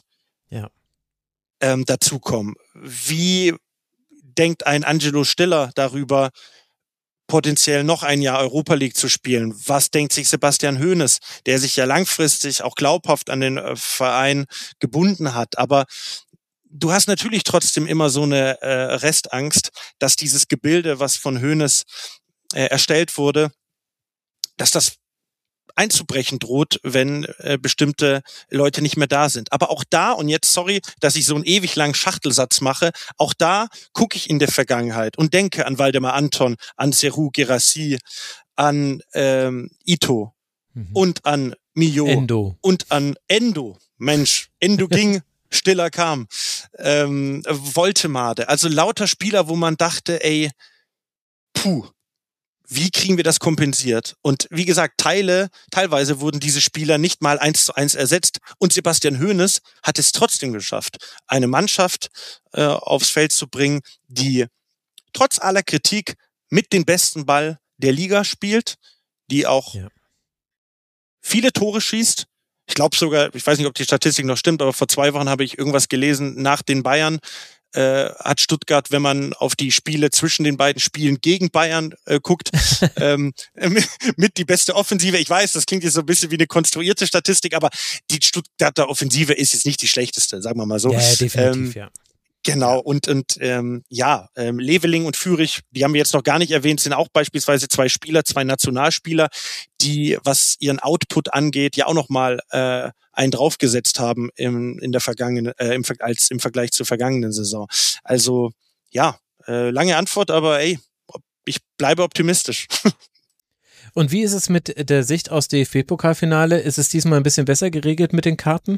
dazukommen? Wie denkt ein Angelo Stiller darüber, potenziell noch ein Jahr Europa League zu spielen? Was denkt sich Sebastian Hoeneß, der sich ja langfristig auch glaubhaft an den Verein gebunden hat, aber du hast natürlich trotzdem immer so eine Restangst, dass dieses Gebilde, was von Hoeneß erstellt wurde, dass das einzubrechen droht, wenn bestimmte Leute nicht mehr da sind. Aber auch da, und jetzt sorry, dass ich so einen ewig langen Schachtelsatz mache, auch da gucke ich in der Vergangenheit und denke an Waldemar Anton, an Serhou Guirassy, an Ito und an Mio und an Endo. Mensch, Endo ging, Stiller kam, Woltemade, also lauter Spieler, wo man dachte, ey, wie kriegen wir das kompensiert? Und wie gesagt, teilweise wurden diese Spieler nicht mal 1:1 ersetzt und Sebastian Hoeneß hat es trotzdem geschafft, eine Mannschaft aufs Feld zu bringen, die trotz aller Kritik mit den besten Ball der Liga spielt, die auch viele Tore schießt. Ich glaube sogar, ich weiß nicht, ob die Statistik noch stimmt, aber vor 2 Wochen habe ich irgendwas gelesen, nach den Bayern hat Stuttgart, wenn man auf die Spiele zwischen den beiden Spielen gegen Bayern guckt, mit die beste Offensive. Ich weiß, das klingt jetzt so ein bisschen wie eine konstruierte Statistik, aber die Stuttgarter Offensive ist jetzt nicht die schlechteste, sagen wir mal so. Ja, definitiv, Genau, und Leveling und Fürich, die haben wir jetzt noch gar nicht erwähnt, sind auch beispielsweise 2 Spieler, 2 Nationalspieler, die, was ihren Output angeht, ja auch noch mal einen draufgesetzt haben im Vergleich zur vergangenen Saison. Also ja, lange Antwort, aber ey, ich bleibe optimistisch. Und wie ist es mit der Sicht aus DFB-Pokalfinale? Ist es diesmal ein bisschen besser geregelt mit den Karten?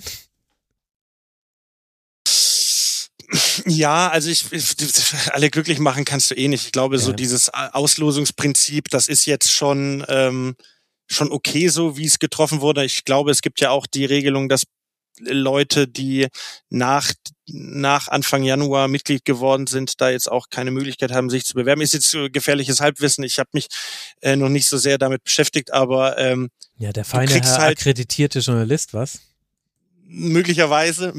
Ja, also alle glücklich machen kannst du eh nicht. Ich glaube, so dieses Auslosungsprinzip, das ist jetzt schon okay so, wie es getroffen wurde. Ich glaube, es gibt ja auch die Regelung, dass Leute, die nach Anfang Januar Mitglied geworden sind, da jetzt auch keine Möglichkeit haben, sich zu bewerben. Ist jetzt so gefährliches Halbwissen. Ich habe mich noch nicht so sehr damit beschäftigt, aber der feine Herr akkreditierte Journalist, was? Möglicherweise.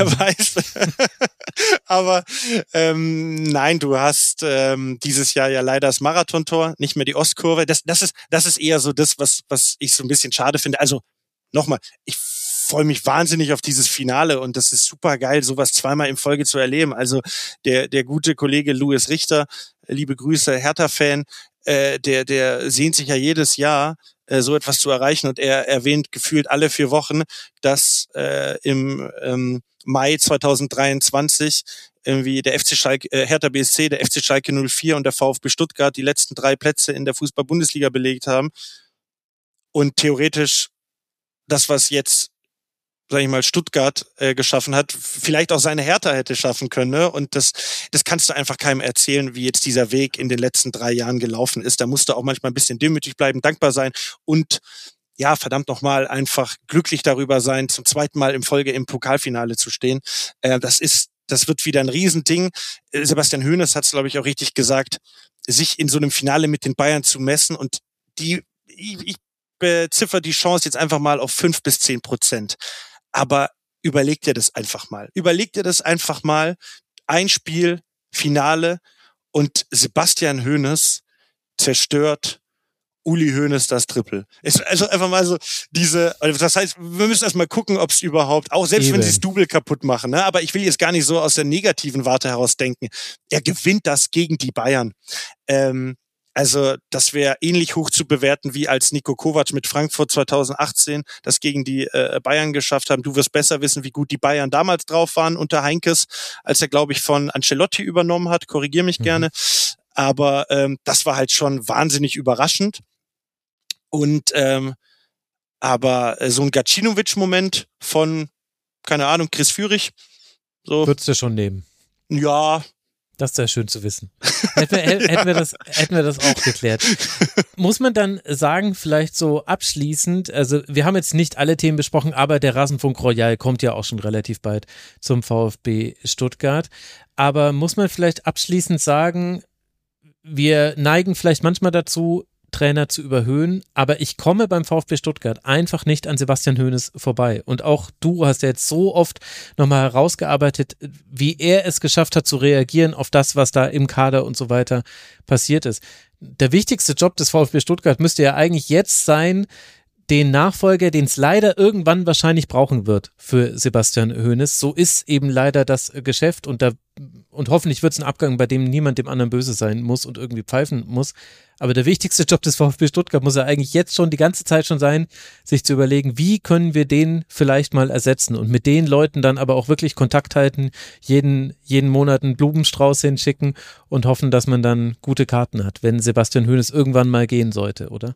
Aber nein, du hast dieses Jahr ja leider das Marathontor, nicht mehr die Ostkurve. Das ist eher so das, was ich so ein bisschen schade finde. Also nochmal, ich freue mich wahnsinnig auf dieses Finale und das ist super geil, sowas 2-mal in Folge zu erleben. Also der gute Kollege Louis Richter, liebe Grüße, Hertha-Fan, der sehnt sich ja jedes Jahr, so etwas zu erreichen, und er erwähnt gefühlt alle 4 Wochen, dass im Mai 2023 irgendwie der FC Schalke, Hertha BSC, der FC Schalke 04 und der VfB Stuttgart die letzten 3 Plätze in der Fußball-Bundesliga belegt haben. Und theoretisch das, was jetzt, sag ich mal, Stuttgart geschaffen hat, vielleicht auch seine Hertha hätte schaffen können. Ne? Und das kannst du einfach keinem erzählen, wie jetzt dieser Weg in den letzten 3 Jahren gelaufen ist. Da musst du auch manchmal ein bisschen demütig bleiben, dankbar sein und ja, verdammt nochmal einfach glücklich darüber sein, zum 2. Mal in Folge im Pokalfinale zu stehen. Das wird wieder ein Riesending. Sebastian Hoeneß hat es, glaube ich, auch richtig gesagt, sich in so einem Finale mit den Bayern zu messen und ich beziffer die Chance jetzt einfach mal auf 5-10%. Aber überleg dir das einfach mal. Ein Spiel, Finale und Sebastian Hoeneß zerstört Uli Hoeneß das Triple. Also einfach mal so das heißt, wir müssen erst mal gucken, ob es überhaupt, auch selbst wenn sie das Double kaputt machen, ne? Aber ich will jetzt gar nicht so aus der negativen Warte heraus denken. Er gewinnt das gegen die Bayern. Also das wäre ähnlich hoch zu bewerten, wie als Niko Kovac mit Frankfurt 2018 das gegen die Bayern geschafft haben. Du wirst besser wissen, wie gut die Bayern damals drauf waren unter Heinkes, als er, glaube ich, von Ancelotti übernommen hat. Korrigier mich gerne. Aber das war halt schon wahnsinnig überraschend. Und aber so ein Gacinovic-Moment von, keine Ahnung, Chris Führig. So. Würdest du schon nehmen? Ja. Das ist ja schön zu wissen. Hätten wir das auch geklärt. Muss man dann sagen, vielleicht so abschließend, also wir haben jetzt nicht alle Themen besprochen, aber der Rasenfunk Royal kommt ja auch schon relativ bald zum VfB Stuttgart. Aber muss man vielleicht abschließend sagen, wir neigen vielleicht manchmal dazu, Trainer zu überhöhen, aber ich komme beim VfB Stuttgart einfach nicht an Sebastian Hoeneß vorbei. Und auch du hast ja jetzt so oft nochmal herausgearbeitet, wie er es geschafft hat zu reagieren auf das, was da im Kader und so weiter passiert ist. Der wichtigste Job des VfB Stuttgart müsste ja eigentlich jetzt sein, den Nachfolger, den es leider irgendwann wahrscheinlich brauchen wird für Sebastian Hoeneß. So ist eben leider das Geschäft und hoffentlich wird es ein Abgang, bei dem niemand dem anderen böse sein muss und irgendwie pfeifen muss. Aber der wichtigste Job des VfB Stuttgart muss ja eigentlich jetzt schon die ganze Zeit schon sein, sich zu überlegen, wie können wir den vielleicht mal ersetzen und mit den Leuten dann aber auch wirklich Kontakt halten, jeden Monat einen Blumenstrauß hinschicken und hoffen, dass man dann gute Karten hat, wenn Sebastian Hoeneß irgendwann mal gehen sollte, oder?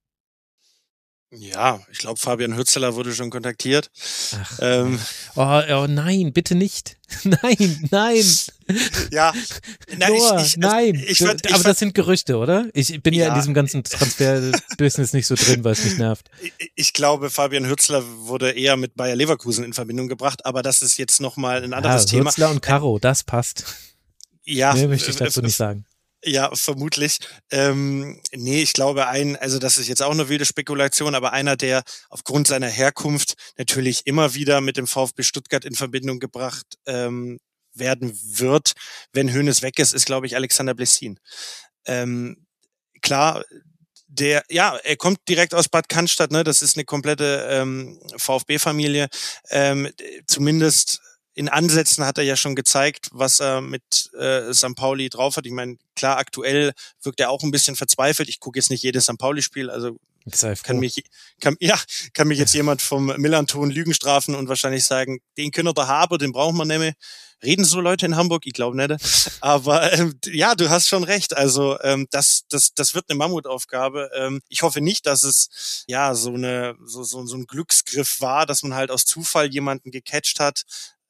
Ja, ich glaube, Fabian Hürzeler wurde schon kontaktiert. Ach, oh nein, bitte nicht. Nein. Ja, nein. Aber das sind Gerüchte, oder? Ich bin ja in diesem ganzen Transfer-Business nicht so drin, weil es mich nervt. Ich glaube, Fabian Hürzeler wurde eher mit Bayer Leverkusen in Verbindung gebracht, aber das ist jetzt nochmal ein anderes Thema. Hürzeler und Caro, das passt. Ja. Mehr möchte ich dazu nicht sagen. Ja, vermutlich. Nee, ich glaube also das ist jetzt auch eine wilde Spekulation, aber einer, der aufgrund seiner Herkunft natürlich immer wieder mit dem VfB Stuttgart in Verbindung gebracht werden wird, wenn Hoeneß weg ist, glaube ich, Alexander Blessin. Klar, er kommt direkt aus Bad Cannstatt, ne? Das ist eine komplette VfB-Familie. Zumindest in Ansätzen hat er ja schon gezeigt, was er mit St. Pauli drauf hat. Ich meine, klar, aktuell wirkt er auch ein bisschen verzweifelt. Ich gucke jetzt nicht jedes St. Pauli-Spiel, also kann mich jetzt jemand vom Millanton Lügen strafen und wahrscheinlich sagen, den können wir haben, den brauchen wir nicht mehr. Reden so Leute in Hamburg? Ich glaube nicht. Aber ja, du hast schon recht. Also das wird eine Mammutaufgabe. Ich hoffe nicht, dass es ja so ein Glücksgriff war, dass man halt aus Zufall jemanden gecatcht hat.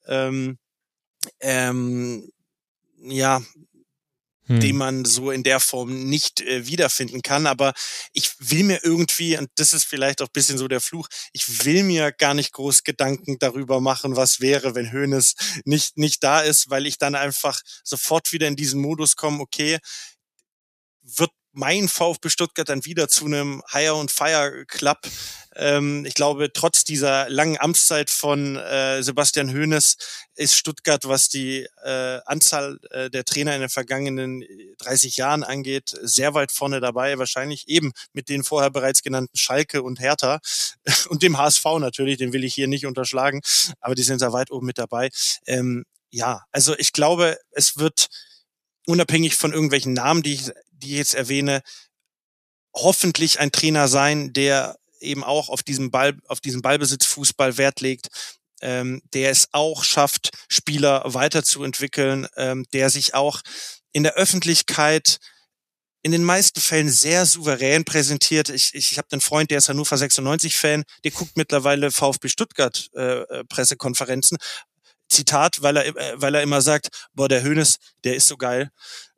Den man so in der Form nicht wiederfinden kann. Aber ich will mir irgendwie, und das ist vielleicht auch ein bisschen so der Fluch, ich will mir gar nicht groß Gedanken darüber machen, was wäre, wenn Hoeneß nicht da ist, weil ich dann einfach sofort wieder in diesen Modus komme, okay, wird mein VfB Stuttgart dann wieder zu einem Hire and Fire Club. Ich glaube, trotz dieser langen Amtszeit von Sebastian Hoeneß ist Stuttgart, was die Anzahl der Trainer in den vergangenen 30 Jahren angeht, sehr weit vorne dabei. Wahrscheinlich eben mit den vorher bereits genannten Schalke und Hertha und dem HSV natürlich, den will ich hier nicht unterschlagen, aber die sind da weit oben mit dabei. Also ich glaube, es wird unabhängig von irgendwelchen Namen, die ich jetzt erwähne, hoffentlich ein Trainer sein, der eben auch auf diesen Ballbesitzfußball Wert legt, der es auch schafft, Spieler weiterzuentwickeln, der sich auch in der Öffentlichkeit in den meisten Fällen sehr souverän präsentiert. Ich habe einen Freund, der ist Hannover 96-Fan, der guckt mittlerweile VfB Stuttgart Pressekonferenzen. Zitat, weil er immer sagt, boah, der Hoeneß, der ist so geil.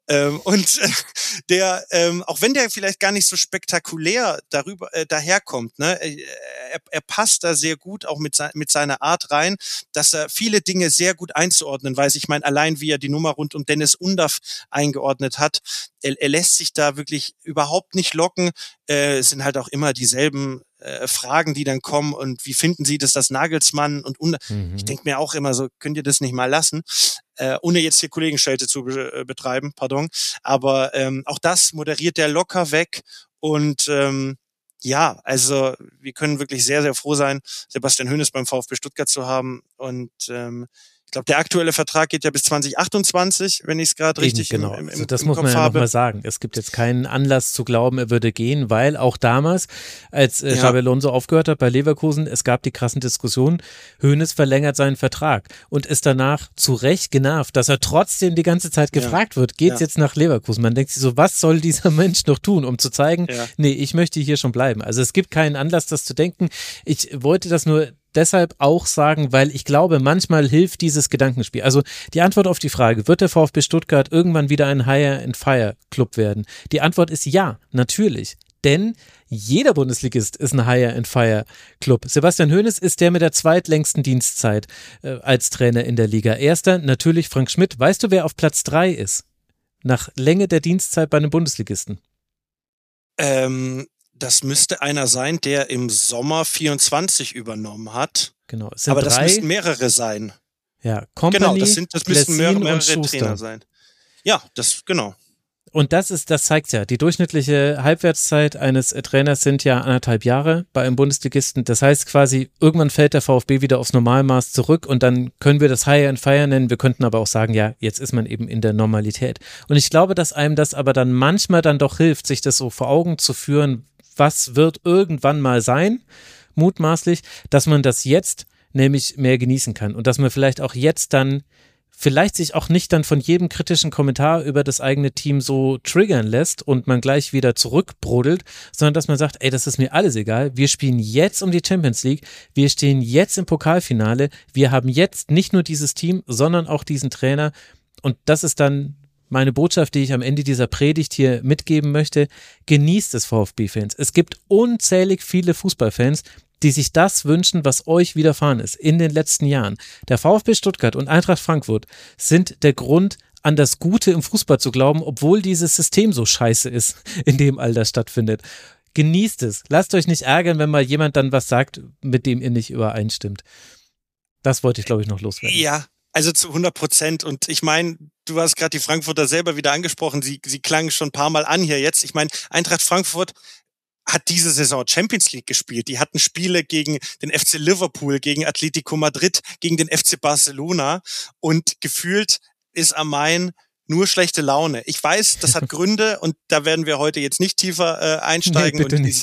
Der, auch wenn der vielleicht gar nicht so spektakulär daherkommt, ne, er passt da sehr gut auch mit seiner Art rein, dass er viele Dinge sehr gut einzuordnen weiß. Ich meine, allein wie er die Nummer rund um Dennis Undaff eingeordnet hat, er lässt sich da wirklich überhaupt nicht locken. Es sind halt auch immer dieselben Fragen, die dann kommen und wie finden Sie das Nagelsmann und Ich denke mir auch immer so, könnt ihr das nicht mal lassen, ohne jetzt hier Kollegenschelte zu betreiben, pardon. Aber auch das moderiert der locker weg und ja, also wir können wirklich sehr, sehr froh sein, Sebastian Hoeneß beim VfB Stuttgart zu haben und ich glaube, der aktuelle Vertrag geht ja bis 2028, wenn ich es gerade richtig genau. im Also das im muss Kopf man ja habe. nochmal sagen. Es gibt jetzt keinen Anlass zu glauben, er würde gehen, weil auch damals, als Xabi Alonso aufgehört hat bei Leverkusen, es gab die krassen Diskussionen, Hoeneß verlängert seinen Vertrag und ist danach zu Recht genervt, dass er trotzdem die ganze Zeit gefragt wird, geht's jetzt nach Leverkusen? Man denkt sich so, was soll dieser Mensch noch tun, um zu zeigen, nee, ich möchte hier schon bleiben. Also es gibt keinen Anlass, das zu denken. Ich wollte das nur deshalb auch sagen, weil ich glaube, manchmal hilft dieses Gedankenspiel. Also die Antwort auf die Frage, wird der VfB Stuttgart irgendwann wieder ein Hire-and-Fire-Club werden? Die Antwort ist ja, natürlich. Denn jeder Bundesligist ist ein Hire-and-Fire-Club. Sebastian Hoeneß ist der mit der zweitlängsten Dienstzeit als Trainer in der Liga. Erster natürlich Frank Schmidt. Weißt du, wer auf Platz 3 ist? Nach Länge der Dienstzeit bei einem Bundesligisten. Das müsste einer sein, der im Sommer 24 übernommen hat. Genau. Es sind aber drei, das müssten mehrere sein. Ja, Company, genau, das müssten mehrere und Trainer sein. Ja, genau. Und das zeigt ja, die durchschnittliche Halbwertszeit eines Trainers sind ja 1,5 Jahre bei einem Bundesligisten. Das heißt quasi, irgendwann fällt der VfB wieder aufs Normalmaß zurück und dann können wir das Hire and Fire nennen. Wir könnten aber auch sagen, ja, jetzt ist man eben in der Normalität. Und ich glaube, dass einem das aber dann manchmal dann doch hilft, sich das so vor Augen zu führen, was wird irgendwann mal sein, mutmaßlich, dass man das jetzt nämlich mehr genießen kann und dass man vielleicht auch jetzt dann vielleicht sich auch nicht dann von jedem kritischen Kommentar über das eigene Team so triggern lässt und man gleich wieder zurückbrodelt, sondern dass man sagt, ey, das ist mir alles egal, wir spielen jetzt um die Champions League, wir stehen jetzt im Pokalfinale, wir haben jetzt nicht nur dieses Team, sondern auch diesen Trainer und das ist dann meine Botschaft, die ich am Ende dieser Predigt hier mitgeben möchte: Genießt es, VfB-Fans. Es gibt unzählig viele Fußballfans, die sich das wünschen, was euch widerfahren ist in den letzten Jahren. Der VfB Stuttgart und Eintracht Frankfurt sind der Grund, an das Gute im Fußball zu glauben, obwohl dieses System so scheiße ist, in dem all das stattfindet. Genießt es. Lasst euch nicht ärgern, wenn mal jemand dann was sagt, mit dem ihr nicht übereinstimmt. Das wollte ich, glaube ich, noch loswerden. Ja, also zu 100%. Und ich meine, du hast gerade die Frankfurter selber wieder angesprochen. Sie klangen schon ein paar Mal an hier jetzt. Ich meine, Eintracht Frankfurt hat diese Saison Champions League gespielt. Die hatten Spiele gegen den FC Liverpool, gegen Atletico Madrid, gegen den FC Barcelona und gefühlt ist am Main nur schlechte Laune. Ich weiß, das hat Gründe und da werden wir heute jetzt nicht tiefer einsteigen. Nee, bitte nicht.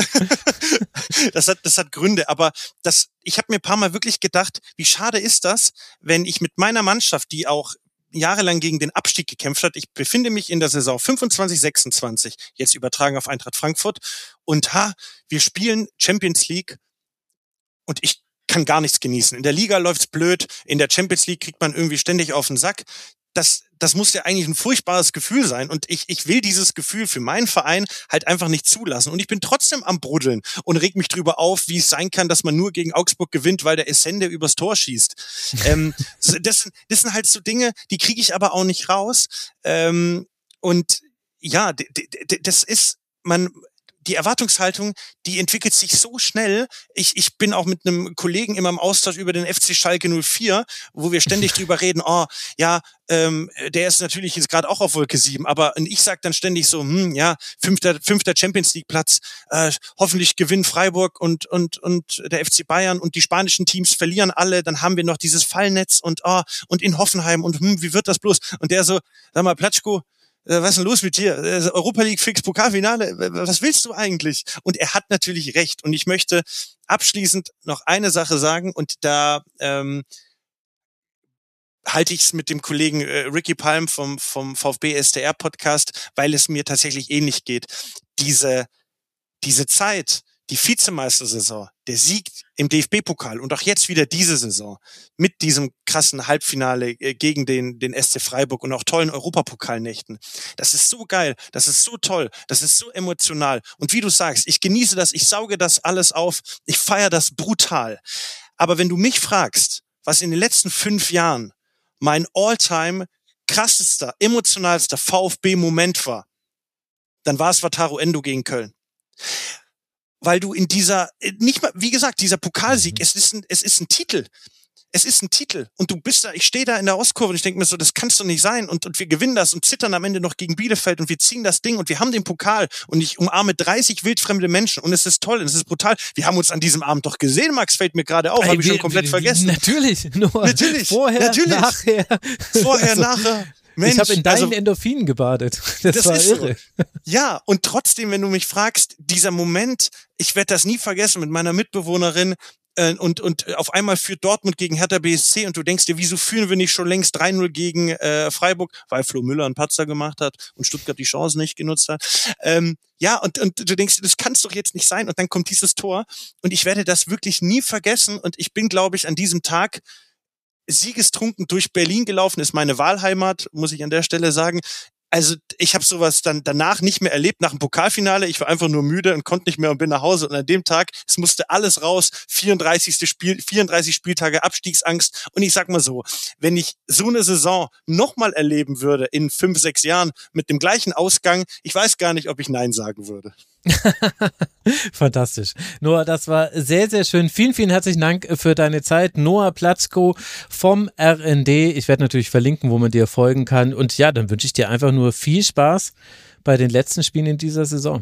Das hat Gründe, aber ich habe mir ein paar Mal wirklich gedacht, wie schade ist das, wenn ich mit meiner Mannschaft, die auch jahrelang gegen den Abstieg gekämpft hat. Ich befinde mich in der Saison 25, 26, jetzt übertragen auf Eintracht Frankfurt und wir spielen Champions League und ich kann gar nichts genießen. In der Liga läuft's blöd, in der Champions League kriegt man irgendwie ständig auf den Sack. Das muss ja eigentlich ein furchtbares Gefühl sein und ich will dieses Gefühl für meinen Verein halt einfach nicht zulassen und ich bin trotzdem am Bruddeln und reg mich drüber auf, wie es sein kann, dass man nur gegen Augsburg gewinnt, weil der Essende übers Tor schießt. Das sind halt so Dinge, die kriege ich aber auch nicht raus und ja, das ist, die Erwartungshaltung, die entwickelt sich so schnell. Ich bin auch mit einem Kollegen immer im Austausch über den FC Schalke 04, wo wir ständig drüber reden, der ist natürlich jetzt gerade auch auf Wolke 7, aber und ich sag dann ständig so, fünfter Champions League Platz, hoffentlich gewinnen Freiburg und der FC Bayern und die spanischen Teams verlieren alle, dann haben wir noch dieses Fallnetz und in Hoffenheim und wie wird das bloß? Und der so, sag mal, Platschko, was ist denn los mit dir? Europa League fix, Pokalfinale, was willst du eigentlich? Und er hat natürlich recht. Und ich möchte abschließend noch eine Sache sagen und da halte ich es mit dem Kollegen Ricky Palm vom VfB SDR Podcast, weil es mir tatsächlich ähnlich geht. Diese Zeit, die Vizemeistersaison, der Sieg im DFB-Pokal und auch jetzt wieder diese Saison mit diesem krassen Halbfinale gegen den SC Freiburg und auch tollen Europapokalnächten. Das ist so geil, das ist so toll, das ist so emotional. Und wie du sagst, ich genieße das, ich sauge das alles auf, ich feiere das brutal. Aber wenn du mich fragst, was in den letzten 5 Jahren mein all-time krassester, emotionalster VfB-Moment war, dann war es Wataru Endo gegen Köln. Weil du in dieser, nicht mal, wie gesagt, dieser Pokalsieg, es ist ein Titel. Es ist ein Titel. Und du bist da, ich stehe da in der Ostkurve und ich denke mir so, das kannst doch nicht sein. Und wir gewinnen das und zittern am Ende noch gegen Bielefeld und wir ziehen das Ding und wir haben den Pokal und ich umarme 30 wildfremde Menschen und es ist toll und es ist brutal. Wir haben uns an diesem Abend doch gesehen, Max, fällt mir gerade auf, habe ich schon komplett vergessen. Natürlich, nur vorher, nachher. Vorher, nachher. Mensch, ich habe in deinen Endorphinen gebadet. Das war irre. So. Ja, und trotzdem, wenn du mich fragst, dieser Moment, ich werde das nie vergessen mit meiner Mitbewohnerin und auf einmal führt Dortmund gegen Hertha BSC und du denkst dir, wieso führen wir nicht schon längst 3-0 gegen Freiburg, weil Flo Müller einen Patzer gemacht hat und Stuttgart die Chance nicht genutzt hat. Ja, und du denkst dir, das kann es doch jetzt nicht sein. Und dann kommt dieses Tor und ich werde das wirklich nie vergessen und ich bin, glaube ich, an diesem Tag siegestrunken durch Berlin gelaufen, ist meine Wahlheimat, muss ich an der Stelle sagen. Also ich habe sowas dann danach nicht mehr erlebt, nach dem Pokalfinale. Ich war einfach nur müde und konnte nicht mehr und bin nach Hause. Und an dem Tag, es musste alles raus, 34 Spieltage Abstiegsangst. Und ich sag mal so, wenn ich so eine Saison nochmal erleben würde in 5, 6 Jahren mit dem gleichen Ausgang, ich weiß gar nicht, ob ich Nein sagen würde. Fantastisch. Noah, das war sehr, sehr schön. Vielen, vielen herzlichen Dank für deine Zeit. Noah Platzko vom RND. Ich werde natürlich verlinken, wo man dir folgen kann. Und ja, dann wünsche ich dir einfach nur viel Spaß bei den letzten Spielen in dieser Saison.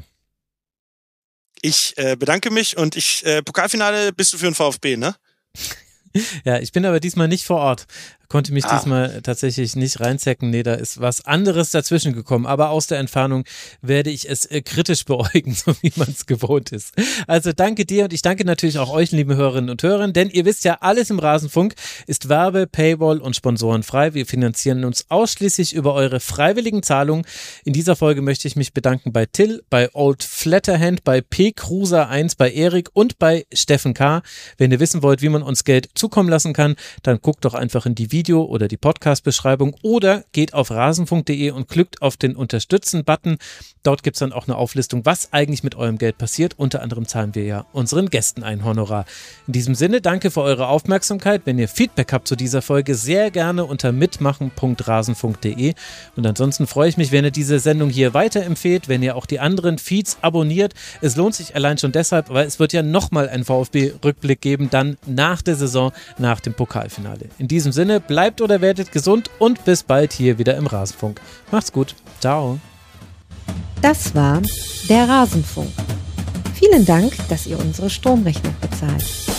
Ich bedanke mich und Pokalfinale bist du für den VfB, ne? Ja, ich bin aber diesmal nicht vor Ort. Konnte mich diesmal tatsächlich nicht reinzecken. Nee, da ist was anderes dazwischen gekommen. Aber aus der Entfernung werde ich es kritisch beäugen, so wie man es gewohnt ist. Also danke dir und ich danke natürlich auch euch, liebe Hörerinnen und Hörer, denn ihr wisst ja, alles im Rasenfunk ist Werbe-, Paywall- und sponsorenfrei. Wir finanzieren uns ausschließlich über eure freiwilligen Zahlungen. In dieser Folge möchte ich mich bedanken bei Till, bei Old Flatterhand, bei P. Cruiser 1, bei Erik und bei Steffen K. Wenn ihr wissen wollt, wie man uns Geld zukommen lassen kann, dann guckt doch einfach in die Video- oder die Podcast-Beschreibung oder geht auf rasenfunk.de und klickt auf den Unterstützen-Button. Dort gibt es dann auch eine Auflistung, was eigentlich mit eurem Geld passiert. Unter anderem zahlen wir ja unseren Gästen ein Honorar. In diesem Sinne, danke für eure Aufmerksamkeit. Wenn ihr Feedback habt zu dieser Folge, sehr gerne unter mitmachen.rasenfunk.de. Und ansonsten freue ich mich, wenn ihr diese Sendung hier weiterempfehlt, wenn ihr auch die anderen Feeds abonniert. Es lohnt sich allein schon deshalb, weil es wird ja nochmal einen VfB-Rückblick geben, dann nach der Saison, nach dem Pokalfinale. In diesem Sinne, bleibt oder werdet gesund und bis bald hier wieder im Rasenfunk. Macht's gut. Ciao. Das war der Rasenfunk. Vielen Dank, dass ihr unsere Stromrechnung bezahlt.